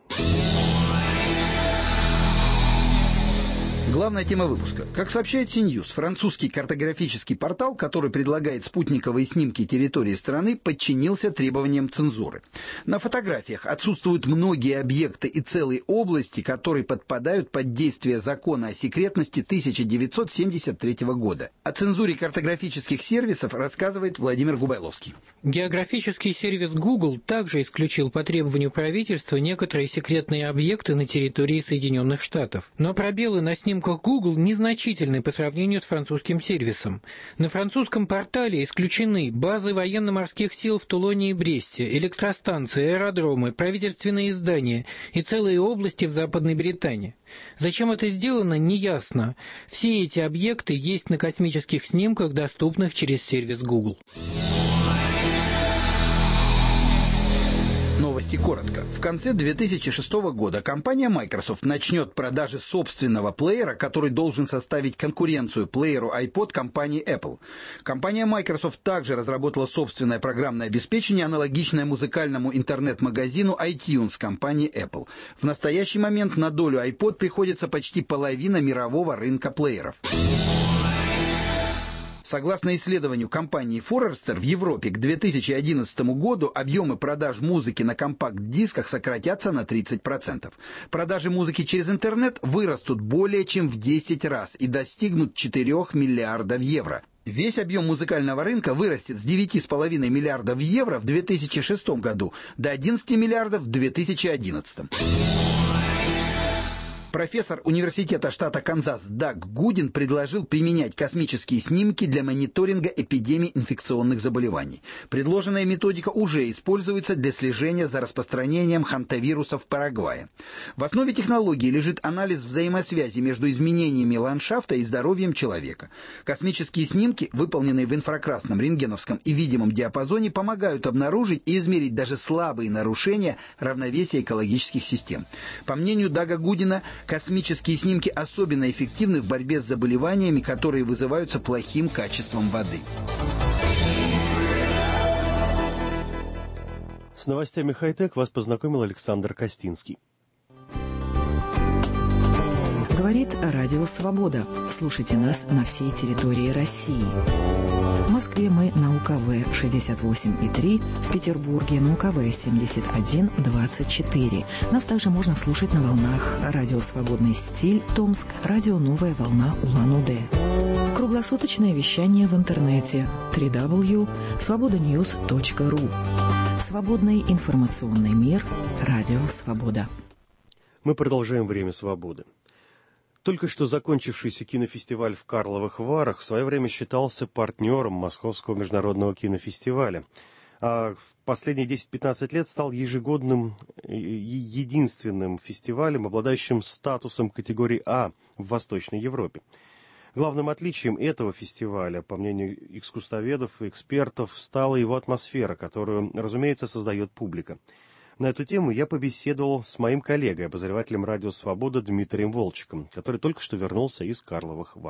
Главная тема выпуска. Как сообщает CNews, французский картографический портал, который предлагает спутниковые снимки территории страны, подчинился требованиям цензуры. На фотографиях отсутствуют многие объекты и целые области, которые подпадают под действие закона о секретности 1973 года. О цензуре картографических сервисов рассказывает Владимир Губайловский. Географический сервис Google также исключил по требованию правительства некоторые секретные объекты на территории Соединенных Штатов. Но пробелы на снимках Google незначительны по сравнению с французским сервисом. На французском портале исключены базы военно-морских сил в Тулоне и Бресте, электростанции, аэродромы, правительственные здания и целые области в Западной Британии. Зачем это сделано, неясно. Все эти объекты есть на космических снимках, доступных через сервис Google. Новости коротко. В конце 2006 года компания Microsoft начнет продажи собственного плеера, который должен составить конкуренцию плееру iPod компании Apple. Компания Microsoft также разработала собственное программное обеспечение, аналогичное музыкальному интернет-магазину iTunes компании Apple. В настоящий момент на долю iPod приходится почти половина мирового рынка плееров. Согласно исследованию компании Forrester, в Европе к 2011 году объемы продаж музыки на компакт-дисках сократятся на 30%. Продажи музыки через интернет вырастут более чем в 10 раз и достигнут 4 миллиардов евро. Весь объем музыкального рынка вырастет с 9,5 миллиардов евро в 2006 году до 11 миллиардов в 2011. Профессор университета штата Канзас Даг Гудин предложил применять космические снимки для мониторинга эпидемий инфекционных заболеваний. Предложенная методика уже используется для слежения за распространением хантавируса в Парагвае. В основе технологии лежит анализ взаимосвязи между изменениями ландшафта и здоровьем человека. Космические снимки, выполненные в инфракрасном, рентгеновском и видимом диапазоне, помогают обнаружить и измерить даже слабые нарушения равновесия экологических систем. По мнению Дага Гудина, космические снимки особенно эффективны в борьбе с заболеваниями, которые вызываются плохим качеством воды. С новостями хай-тек вас познакомил Александр Костинский. Говорит Радио Свобода. Слушайте нас на всей территории России. В Москве мы на УКВ 68,3, в Петербурге на УКВ 71,24. Нас также можно слушать на волнах Радио Свободный стиль Томск, Радио Новая волна Улан-Удэ. Круглосуточное вещание в интернете www.svobodanews.ru. Свободный информационный мир. Радио Свобода. Мы продолжаем «Время свободы». Только что закончившийся кинофестиваль в Карловых Варах в свое время считался партнером Московского международного кинофестиваля, а в последние 10-15 лет стал ежегодным единственным фестивалем, обладающим статусом категории А в Восточной Европе. Главным отличием этого фестиваля, по мнению искусствоведов и экспертов, стала его атмосфера, которую, разумеется, создает публика. На эту тему я побеседовал с моим коллегой, обозревателем «Радио Свобода» Дмитрием Волчиком, который только что вернулся из Карловых Вар.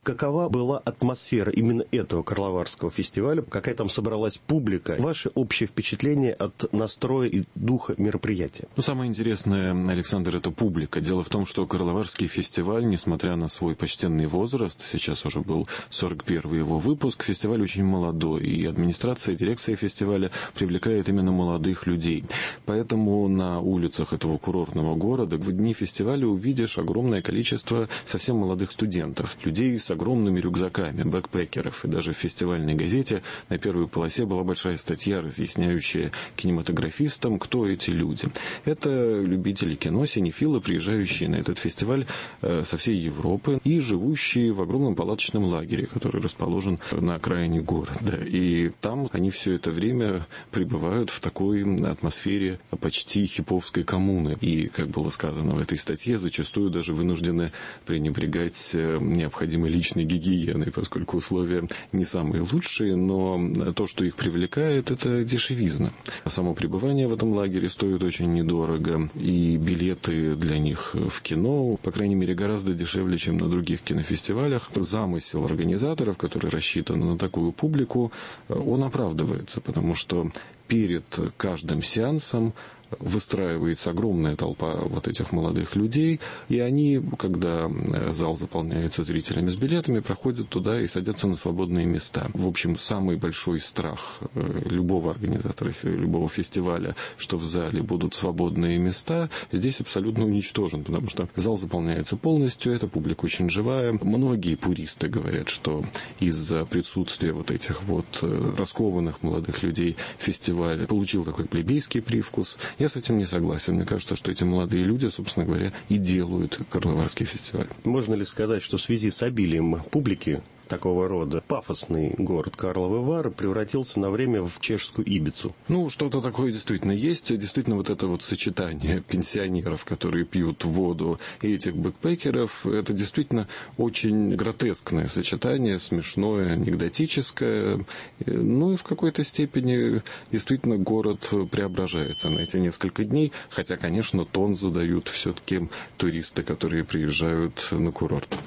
Какова была атмосфера именно этого Карловарского фестиваля? Какая там собралась публика? Ваше общее впечатление от настроя и духа мероприятия? Самое интересное, Александр, это публика. Дело в том, что Карловарский фестиваль, несмотря на свой почтенный возраст, сейчас уже был 41-й его выпуск, фестиваль очень молодой, и администрация, дирекция фестиваля привлекает именно молодых людей. Поэтому на улицах этого курортного города в дни фестиваля увидишь огромное количество совсем молодых студентов, людей с огромными рюкзаками, бэкпекеров. И даже в фестивальной газете на первой полосе была большая статья, разъясняющая кинематографистам, кто эти люди. Это любители кино, синефилы, приезжающие на этот фестиваль со всей Европы и живущие в огромном палаточном лагере, который расположен на окраине города. И там они все это время пребывают в такой атмосфере почти хиповской коммуны. И, как было сказано в этой статье, зачастую даже вынуждены пренебрегать необходимой личной гигиеной, поскольку условия не самые лучшие, но то, что их привлекает, это дешевизна. Само пребывание в этом лагере стоит очень недорого, и билеты для них в кино, по крайней мере, гораздо дешевле, чем на других кинофестивалях. Замысел организаторов, который рассчитан на такую публику, он оправдывается, потому что перед каждым сеансом выстраивается огромная толпа вот этих молодых людей, и они, когда зал заполняется зрителями с билетами, проходят туда и садятся на свободные места. В общем, самый большой страх любого организатора, любого фестиваля, что в зале будут свободные места, здесь абсолютно уничтожен, потому что зал заполняется полностью, эта публика очень живая. Многие пуристы говорят, что из-за присутствия вот этих вот раскованных молодых людей фестиваль получил такой плебейский привкус. Я с этим не согласен. Мне кажется, что эти молодые люди, собственно говоря, и делают Карловарский фестиваль. Можно ли сказать, что в связи с обилием публики такого рода пафосный город Карловы Вары превратился на время в чешскую Ибицу? Что-то такое действительно есть. Действительно, вот это вот сочетание пенсионеров, которые пьют воду, и этих бэкпекеров, это действительно очень гротескное сочетание, смешное, анекдотическое. И в какой-то степени действительно город преображается на эти несколько дней, хотя, конечно, тон задают все-таки туристы, которые приезжают на курорт.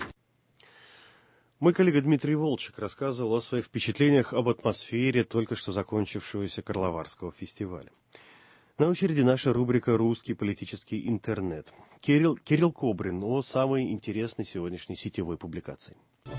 Мой коллега Дмитрий Волчек рассказывал о своих впечатлениях об атмосфере только что закончившегося Карловарского фестиваля. На очереди наша рубрика «Русский политический интернет». Кирилл Кобрин о самой интересной сегодняшней сетевой публикации.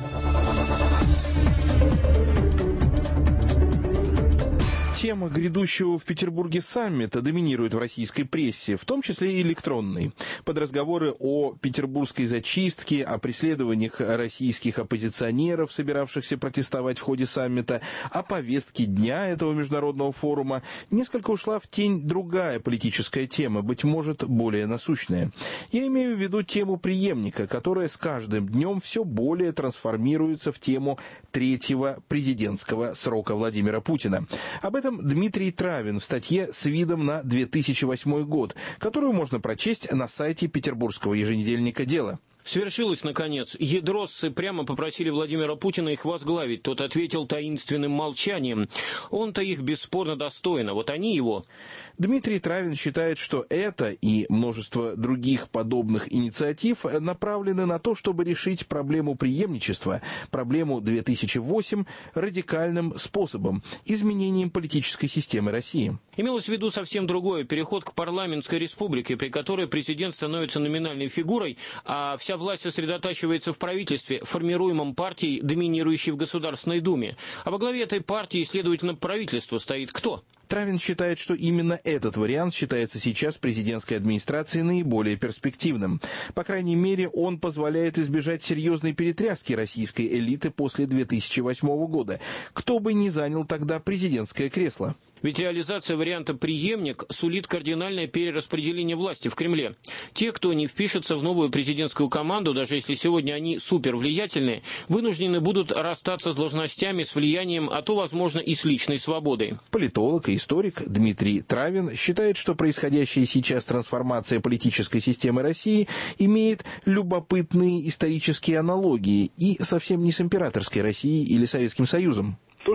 Тема грядущего в Петербурге саммита доминирует в российской прессе, в том числе и электронной. Под разговоры о петербургской зачистке, о преследованиях российских оппозиционеров, собиравшихся протестовать в ходе саммита, о повестке дня этого международного форума, несколько ушла в тень другая политическая тема, быть может, более насущная. Я имею в виду тему преемника, которая с каждым днем все более трансформируется в тему третьего президентского срока Владимира Путина. Об этом Дмитрий Травин в статье с видом на 2008 год, которую можно прочесть на сайте петербургского еженедельника «Дело». Свершилось, наконец. Ядросцы прямо попросили Владимира Путина их возглавить. Тот ответил таинственным молчанием. Он-то их бесспорно достоин, а вот они его. Дмитрий Травин считает, что это и множество других подобных инициатив направлены на то, чтобы решить проблему преемничества, проблему 2008 радикальным способом, изменением политической системы России. Имелось в виду совсем другое. Переход к парламентской республике, при которой президент становится номинальной фигурой, а вся власть сосредотачивается в правительстве, формируемом партией, доминирующей в Государственной Думе. А во главе этой партии, следовательно, правительства стоит кто? Травин считает, что именно этот вариант считается сейчас президентской администрацией наиболее перспективным. По крайней мере, он позволяет избежать серьезной перетряски российской элиты после 2008 года. Кто бы ни занял тогда президентское кресло. Ведь реализация варианта «преемник» сулит кардинальное перераспределение власти в Кремле. Те, кто не впишется в новую президентскую команду, даже если сегодня они супервлиятельные, вынуждены будут расстаться с должностями, с влиянием, а то, возможно, и с личной свободой. Политолог и историк Дмитрий Травин считает, что происходящая сейчас трансформация политической системы России имеет любопытные исторические аналогии и совсем не с императорской Россией или Советским Союзом. То, что сегодня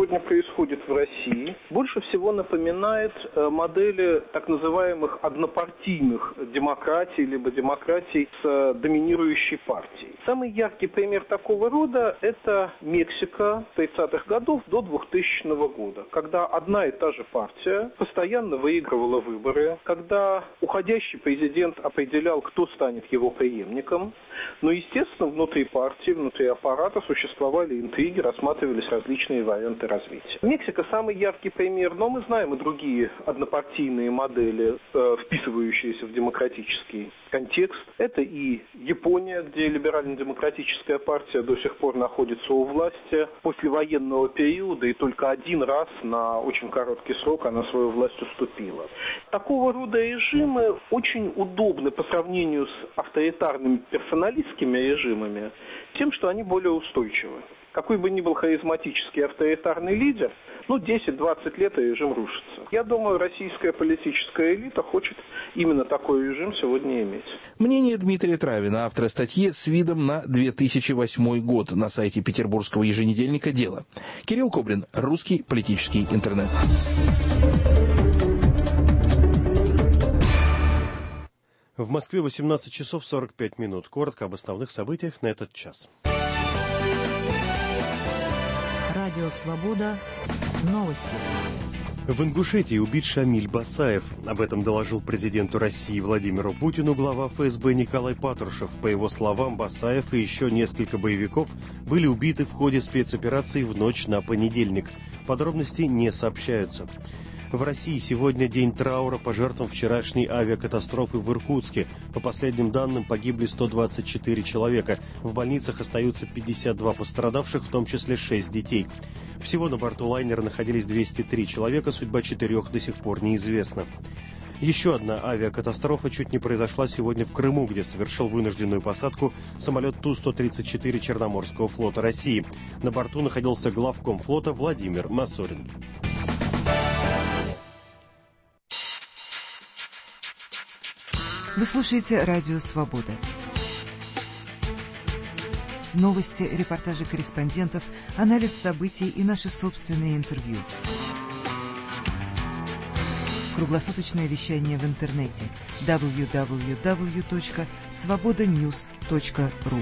сегодня происходит в России, больше всего напоминает модели так называемых однопартийных демократий, либо демократий с доминирующей партией. Самый яркий пример такого рода – это Мексика 30-х годов до 2000 года, когда одна и та же партия постоянно выигрывала выборы, когда уходящий президент определял, кто станет его преемником, но, естественно, внутри партии, внутри аппарата существовали интриги, рассматривались различные варианты развития. Мексика самый яркий пример, но мы знаем и другие однопартийные модели, вписывающиеся в демократический контекст. Это и Япония, где либерально-демократическая партия до сих пор находится у власти после военного периода, и только один раз на очень короткий срок она свою власть уступила. Такого рода режимы очень удобны по сравнению с авторитарными персоналистскими режимами тем, что они более устойчивы. Какой бы ни был харизматический авторитарный лидер, 10-20 лет и режим рушится. Я думаю, российская политическая элита хочет именно такой режим сегодня иметь. Мнение Дмитрия Травина, автора статьи с видом на 2008 год на сайте петербургского еженедельника «Дело». Кирилл Кобрин, русский политический интернет. В Москве 18 часов 45 минут. Коротко об основных событиях на этот час. Радио «Свобода». Новости. В Ингушетии убит Шамиль Басаев. Об этом доложил президенту России Владимиру Путину глава ФСБ Николай Патрушев. По его словам, Басаев и еще несколько боевиков были убиты в ходе спецоперации в ночь на понедельник. Подробности не сообщаются. В России сегодня день траура по жертвам вчерашней авиакатастрофы в Иркутске. По последним данным, погибли 124 человека. В больницах остаются 52 пострадавших, в том числе 6 детей. Всего на борту лайнера находились 203 человека, судьба 4 до сих пор неизвестна. Еще одна авиакатастрофа чуть не произошла сегодня в Крыму, где совершил вынужденную посадку самолет Ту-134 Черноморского флота России. На борту находился главком флота Владимир Масорин. Вы слушаете «Радио Свобода». Новости, репортажи корреспондентов, анализ событий и наши собственные интервью. Круглосуточное вещание в интернете www.svobodanews.ru.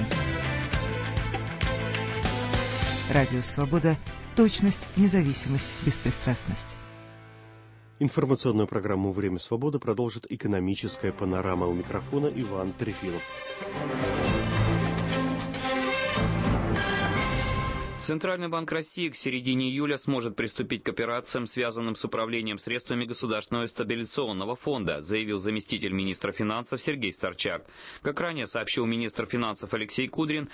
Радио «Свобода». Точность, независимость, беспристрастность. Информационную программу «Время свободы» продолжит экономическая панорама. У микрофона Иван Трефилов. Центральный банк России к середине июля сможет приступить к операциям, связанным с управлением средствами Государственного стабилизационного фонда, заявил заместитель министра финансов Сергей Старчак. Как ранее сообщил министр финансов Алексей Кудрин,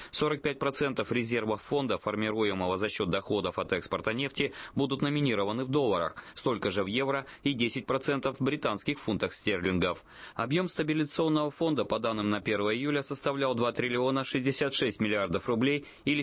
45% резервов фонда, формируемого за счет доходов от экспорта нефти, будут номинированы в долларах, столько же в евро и 10% в британских фунтах стерлингов. Объем стабилизационного фонда, по данным на 1 июля, составлял 2 триллиона 66 миллиардов рублей или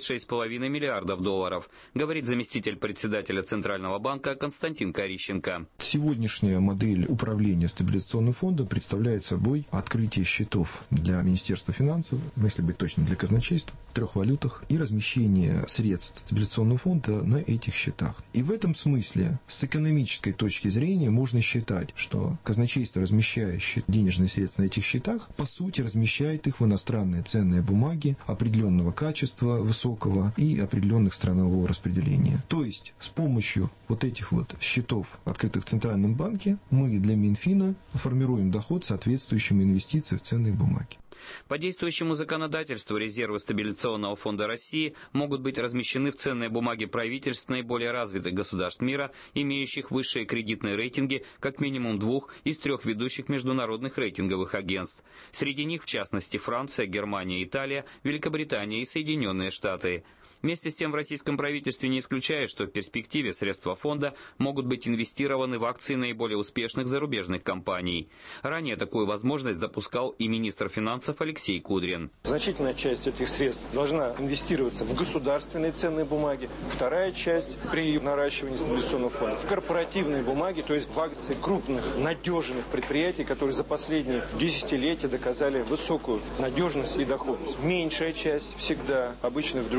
76,5 миллиардов долларов, говорит заместитель председателя Центрального банка Константин Корищенко. Сегодняшняя модель управления стабилизационным фондом представляет собой открытие счетов для Министерства финансов, если быть точным, для казначейства, в 3 валютах и размещение средств стабилизационного фонда на этих счетах. И в этом смысле, с экономической точки зрения, можно считать, что казначейство, размещая денежные средства на этих счетах, по сути размещает их в иностранные ценные бумаги определенного качества, высокого и определенных странового распределения. То есть с помощью вот этих вот счетов, открытых в Центральном банке, мы для Минфина формируем доход, соответствующим инвестициям в ценные бумаги. По действующему законодательству резервы Стабилизационного фонда России могут быть размещены в ценные бумаги правительств наиболее развитых государств мира, имеющих высшие кредитные рейтинги как минимум 2 из 3 ведущих международных рейтинговых агентств. Среди них, в частности, Франция, Германия, Италия, Великобритания и Соединенные Штаты. Вместе с тем в российском правительстве не исключает, что в перспективе средства фонда могут быть инвестированы в акции наиболее успешных зарубежных компаний. Ранее такую возможность допускал и министр финансов Алексей Кудрин. Значительная часть этих средств должна инвестироваться в государственные ценные бумаги. Вторая часть при наращивании стабилизационного фонда в корпоративные бумаги, то есть в акции крупных, надежных предприятий, которые за последние десятилетия доказали высокую надежность и доходность. Меньшая часть всегда, обычно в других странах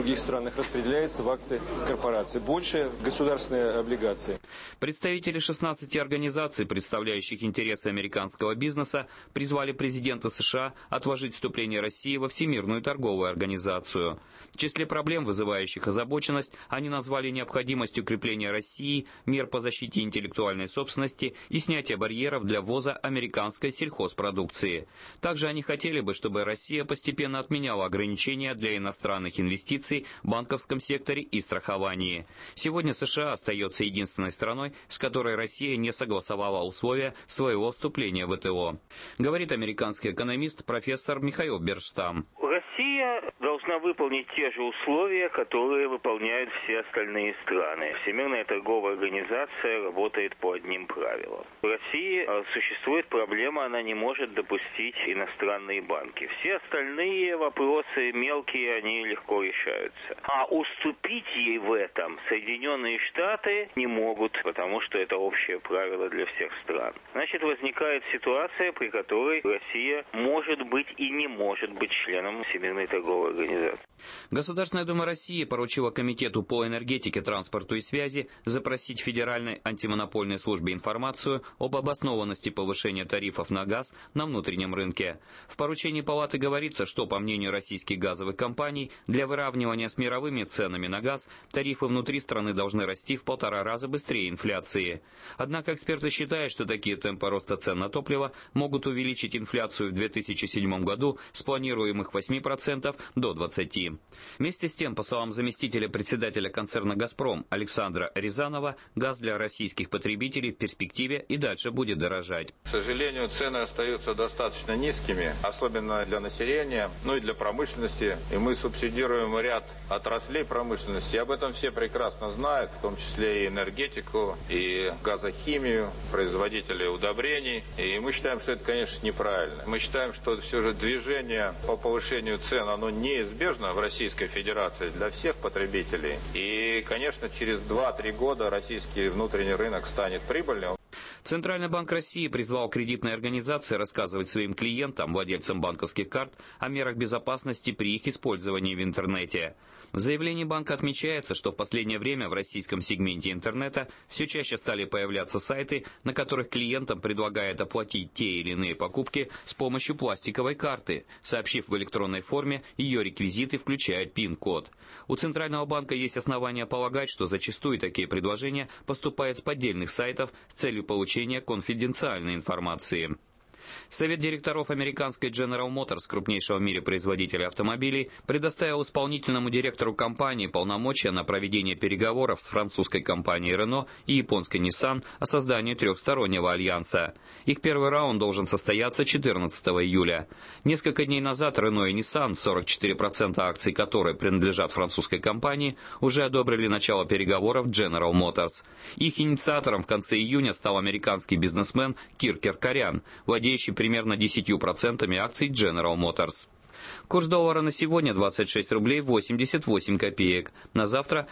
данных распределяется в акции корпорации. Больше в государственные облигации. Представители 16 организаций, представляющих интересы американского бизнеса, призвали президента США отложить вступление России во Всемирную торговую организацию. В числе проблем, вызывающих озабоченность, они назвали необходимость укрепления России, мер по защите интеллектуальной собственности и снятия барьеров для ввоза американской сельхозпродукции. Также они хотели бы, чтобы Россия постепенно отменяла ограничения для иностранных инвестиций в банковском секторе и страховании. Сегодня США остается единственной страной, с которой Россия не согласовала условия своего вступления в ВТО. Говорит американский экономист профессор Михаил Берштам. Россия должна выполнить те же условия, которые выполняют все остальные страны. Всемирная торговая организация работает по одним правилам. В России существует проблема, она не может допустить иностранные банки. Все остальные вопросы мелкие, они легко решаются. А уступить ей в этом Соединенные Штаты не могут, потому что это общее правило для всех стран. Значит, возникает ситуация, при которой Россия может быть и не может быть членом Всемирной торговой организации. Государственная Дума России поручила Комитету по энергетике, транспорту и связи запросить Федеральной антимонопольной службе информацию об обоснованности повышения тарифов на газ на внутреннем рынке. В поручении Палаты говорится, что, по мнению российских газовых компаний, для выравнивания с мировыми ценами на газ тарифы внутри страны должны расти в 1,5 раза быстрее инфляции. Однако эксперты считают, что такие темпы роста цен на топливо могут увеличить инфляцию в 2007 году с планируемых 8% до 20%. Вместе с тем, по словам заместителя председателя концерна «Газпром» Александра Рязанова, газ для российских потребителей в перспективе и дальше будет дорожать. К сожалению, цены остаются достаточно низкими, особенно для населения, и для промышленности. И мы субсидируем ряд отраслей промышленности. И об этом все прекрасно знают, в том числе и энергетику, и газохимию, производителей удобрений. И мы считаем, что это, конечно, неправильно. Мы считаем, что все же движение по повышению цен, оно неизбежно в Российской Федерации для всех потребителей. И, конечно, через 2-3 года российский внутренний рынок станет прибыльным. Центральный банк России призвал кредитные организации рассказывать своим клиентам, владельцам банковских карт, о мерах безопасности при их использовании в интернете. В заявлении банка отмечается, что в последнее время в российском сегменте интернета все чаще стали появляться сайты, на которых клиентам предлагают оплатить те или иные покупки с помощью пластиковой карты, сообщив в электронной форме ее реквизиты, включая PIN-код. У Центрального банка есть основания полагать, что зачастую такие предложения поступают с поддельных сайтов с целью получения конфиденциальной информации. Совет директоров американской General Motors, крупнейшего в мире производителя автомобилей, предоставил исполнительному директору компании полномочия на проведение переговоров с французской компанией Renault и японской Nissan о создании трехстороннего альянса. Их первый раунд должен состояться 14 июля. Несколько дней назад Renault и Nissan, 44% акций которой принадлежат французской компании, уже одобрили начало переговоров General Motors. Их инициатором в конце июня стал американский бизнесмен Кир Керкорян, владеющий примерно 10% акций General Motors. Курс доллара на сегодня 26 рублей 88 копеек, на завтра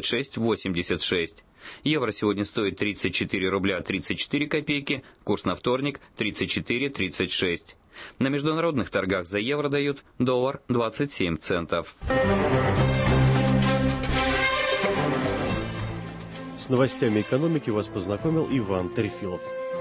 26,86. Евро сегодня стоит 34 рубля 34 копейки, курс на вторник 34,36. На международных торгах за евро дают доллар 27 центов. С новостями экономики вас познакомил Иван Трефилов.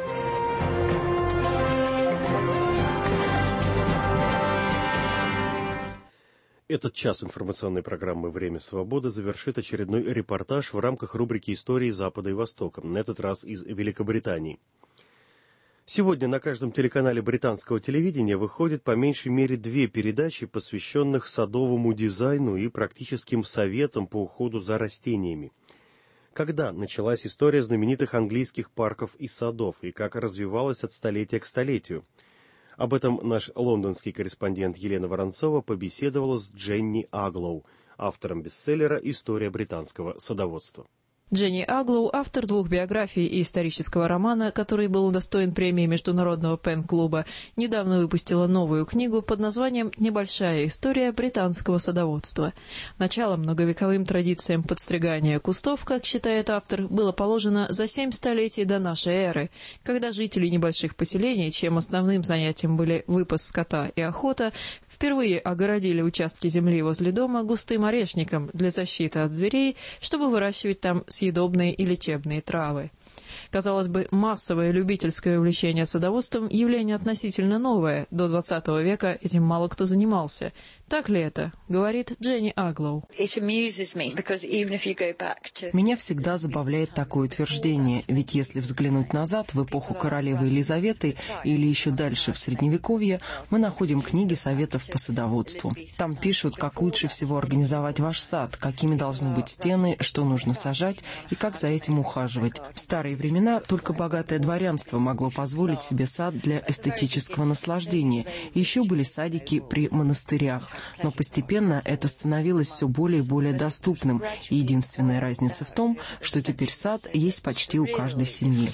Этот час информационной программы «Время свободы» завершит очередной репортаж в рамках рубрики «Истории Запада и Востока», на этот раз из Великобритании. Сегодня на каждом телеканале британского телевидения выходит по меньшей мере 2 передачи, посвященных садовому дизайну и практическим советам по уходу за растениями. Когда началась история знаменитых английских парков и садов, и как развивалась от столетия к столетию? Об этом наш лондонский корреспондент Елена Воронцова побеседовала с Дженни Аглоу, автором бестселлера «История британского садоводства». Дженни Аглоу – автор 2 биографий и исторического романа, который был удостоен премии Международного Пен-клуба, недавно выпустила новую книгу под названием «Небольшая история британского садоводства». Начало многовековым традициям подстригания кустов, как считает автор, было положено за 7 столетий до нашей эры, когда жители небольших поселений, чьим основным занятием были выпас скота и охота, впервые огородили участки земли возле дома густым орешником для защиты от зверей, чтобы выращивать там съедобные и лечебные травы. Казалось бы, массовое любительское увлечение садоводством – явление относительно новое. До 20 века этим мало кто занимался. Так ли это? Говорит Дженни Аглоу. Меня всегда забавляет такое утверждение, ведь если взглянуть назад, в эпоху королевы Елизаветы или еще дальше в Средневековье, мы находим книги советов по садоводству. Там пишут, как лучше всего организовать ваш сад, какими должны быть стены, что нужно сажать и как за этим ухаживать. В старые времена только богатое дворянство могло позволить себе сад для эстетического наслаждения, и еще были садики при монастырях. Но постепенно это становилось все более и более доступным, и единственная разница в том, что теперь сад есть почти у каждой семьи.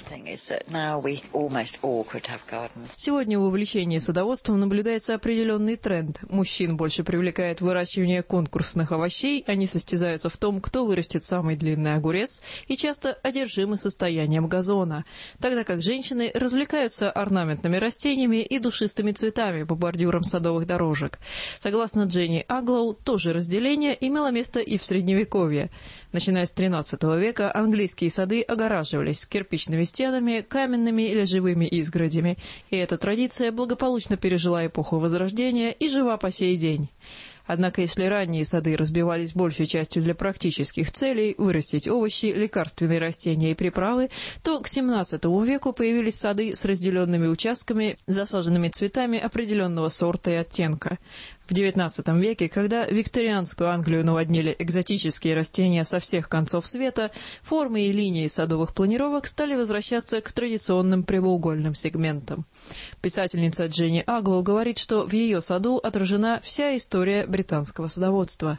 Сегодня в увлечении садоводством наблюдается определенный тренд. Мужчин больше привлекает выращивание конкурсных овощей, они состязаются в том, кто вырастет самый длинный огурец, и часто одержимы состоянием газона, тогда как женщины развлекаются орнаментными растениями и душистыми цветами по бордюрам садовых дорожек. Согласно Дженни Аглоу, тоже разделение имело место и в Средневековье. Начиная с XIII века английские сады огораживались кирпичными стенами, каменными или живыми изгородями, и эта традиция благополучно пережила эпоху Возрождения и жива по сей день. Однако, если ранние сады разбивались большей частью для практических целей – вырастить овощи, лекарственные растения и приправы, то к XVII веку появились сады с разделенными участками, засаженными цветами определенного сорта и оттенка. В XIX веке, когда викторианскую Англию наводнили экзотические растения со всех концов света, формы и линии садовых планировок стали возвращаться к традиционным прямоугольным сегментам. Писательница Дженни Аглоу говорит, что в ее саду отражена вся история британского садоводства.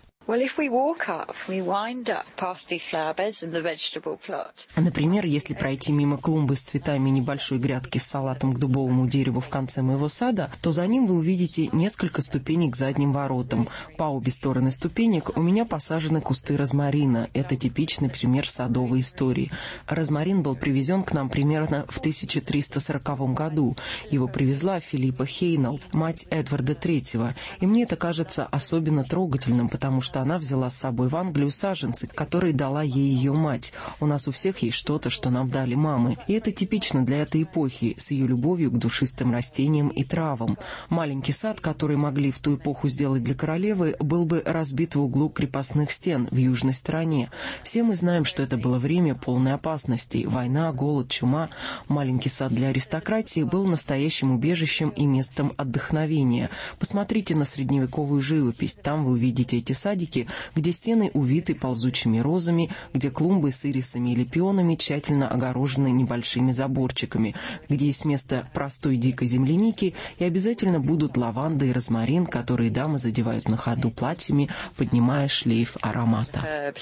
Например, если пройти мимо клумбы с цветами небольшой грядки с салатом к дубовому дереву в конце моего сада, то за ним вы увидите несколько ступенек к задним воротам. По обе стороны ступенек у меня посажены кусты розмарина. Это типичный пример садовой истории. Розмарин был привезен к нам примерно в 1340 году. Его привезла Филиппа Хейнелл, мать Эдварда III. И мне это кажется особенно трогательным, потому что она взяла с собой в Англию саженцы, которые дала ей ее мать. У нас у всех есть что-то, что нам дали мамы. И это типично для этой эпохи, с ее любовью к душистым растениям и травам. Маленький сад, который могли в ту эпоху сделать для королевы, был бы разбит в углу крепостных стен в южной стороне. Все мы знаем, что это было время полной опасности. Война, голод, чума. Маленький сад для аристократии был настоящим убежищем и местом отдохновения. Посмотрите на средневековую живопись. Там вы увидите эти садики, где стены увиты ползучими розами, где клумбы с ирисами или пионами тщательно огорожены небольшими заборчиками, где есть место простой дикой земляники и обязательно будут лаванда и розмарин, которые дамы задевают на ходу платьями, поднимая шлейф аромата.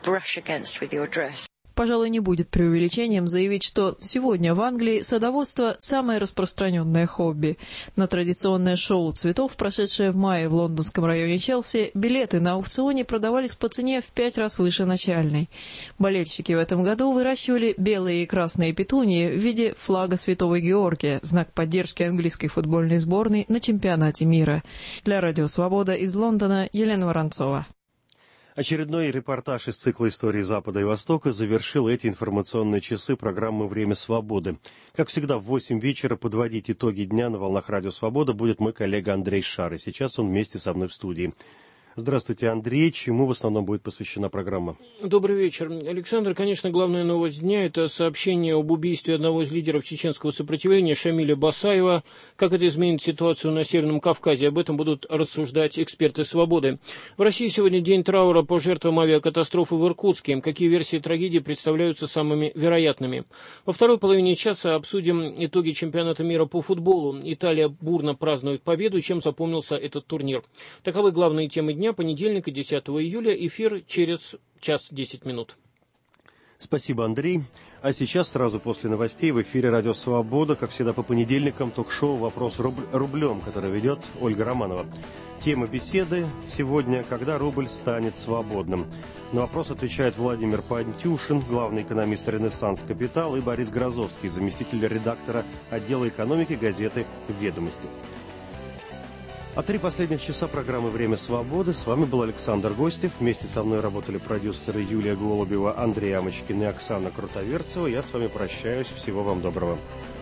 Пожалуй, не будет преувеличением заявить, что сегодня в Англии садоводство – самое распространенное хобби. На традиционное шоу цветов, прошедшее в мае в лондонском районе Челси, билеты на аукционе продавались по цене в 5 раз выше начальной. Болельщики в этом году выращивали белые и красные петунии в виде флага Святого Георгия, знак поддержки английской футбольной сборной на чемпионате мира. Для Радио Свобода из Лондона Елена Воронцова. Очередной репортаж из цикла «Истории Запада и Востока» завершил эти информационные часы программы «Время свободы». Как всегда, в 8 вечера подводить итоги дня на волнах Радио Свобода будет мой коллега Андрей Шар. И сейчас он вместе со мной в студии. Здравствуйте, Андрей. Чему в основном будет посвящена программа? Добрый вечер. Александр, конечно, главная новость дня – это сообщение об убийстве одного из лидеров чеченского сопротивления Шамиля Басаева. Как это изменит ситуацию на Северном Кавказе? Об этом будут рассуждать эксперты «Свободы». В России сегодня день траура по жертвам авиакатастрофы в Иркутске. Какие версии трагедии представляются самыми вероятными? Во второй половине часа обсудим итоги чемпионата мира по футболу. Италия бурно празднует победу. Чем запомнился этот турнир? Таковы главные темы дня, понедельника, 10 июля. Эфир через час 10 минут. Спасибо, Андрей. А сейчас, сразу после новостей, в эфире «Радио Свобода», как всегда по понедельникам, ток-шоу «Вопрос рублем», которое ведет Ольга Романова. Тема беседы сегодня «Когда рубль станет свободным?». На вопрос отвечают Владимир Пантюшин, главный экономист «Ренессанс Капитал», и Борис Грозовский, заместитель редактора отдела экономики газеты «Ведомости». А 3 последних часа программы «Время свободы». С вами был Александр Гостев. Вместе со мной работали продюсеры Юлия Голубева, Андрей Амочкин и Оксана Крутоверцева. Я с вами прощаюсь. Всего вам доброго.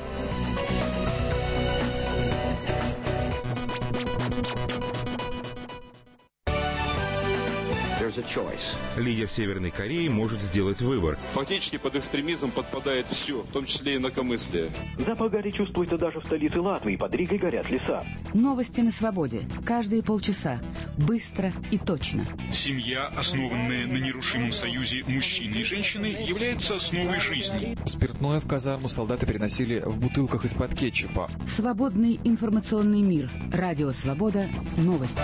Лидер Северной Кореи может сделать выбор. Фактически под экстремизм подпадает все, в том числе и инакомыслие. Запах гари чувствуется даже в столице Латвии. Под Ригой горят леса. Новости на свободе. Каждые полчаса. Быстро и точно. Семья, основанная на нерушимом союзе мужчины и женщины, является основой жизни. Спиртное в казарму солдаты приносили в бутылках из-под кетчупа. Свободный информационный мир. Радио «Свобода». Новости.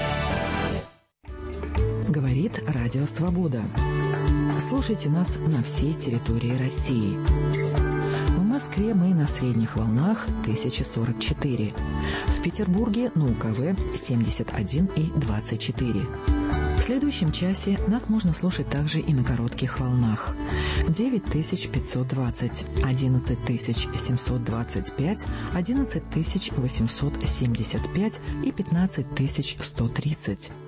Говорит Радио Свобода. Слушайте нас на всей территории России. В Москве мы на средних волнах 1044. В Петербурге на УКВ 71 и 24. В следующем часе нас можно слушать также и на коротких волнах. 9520, 11725, 11875 и 15130.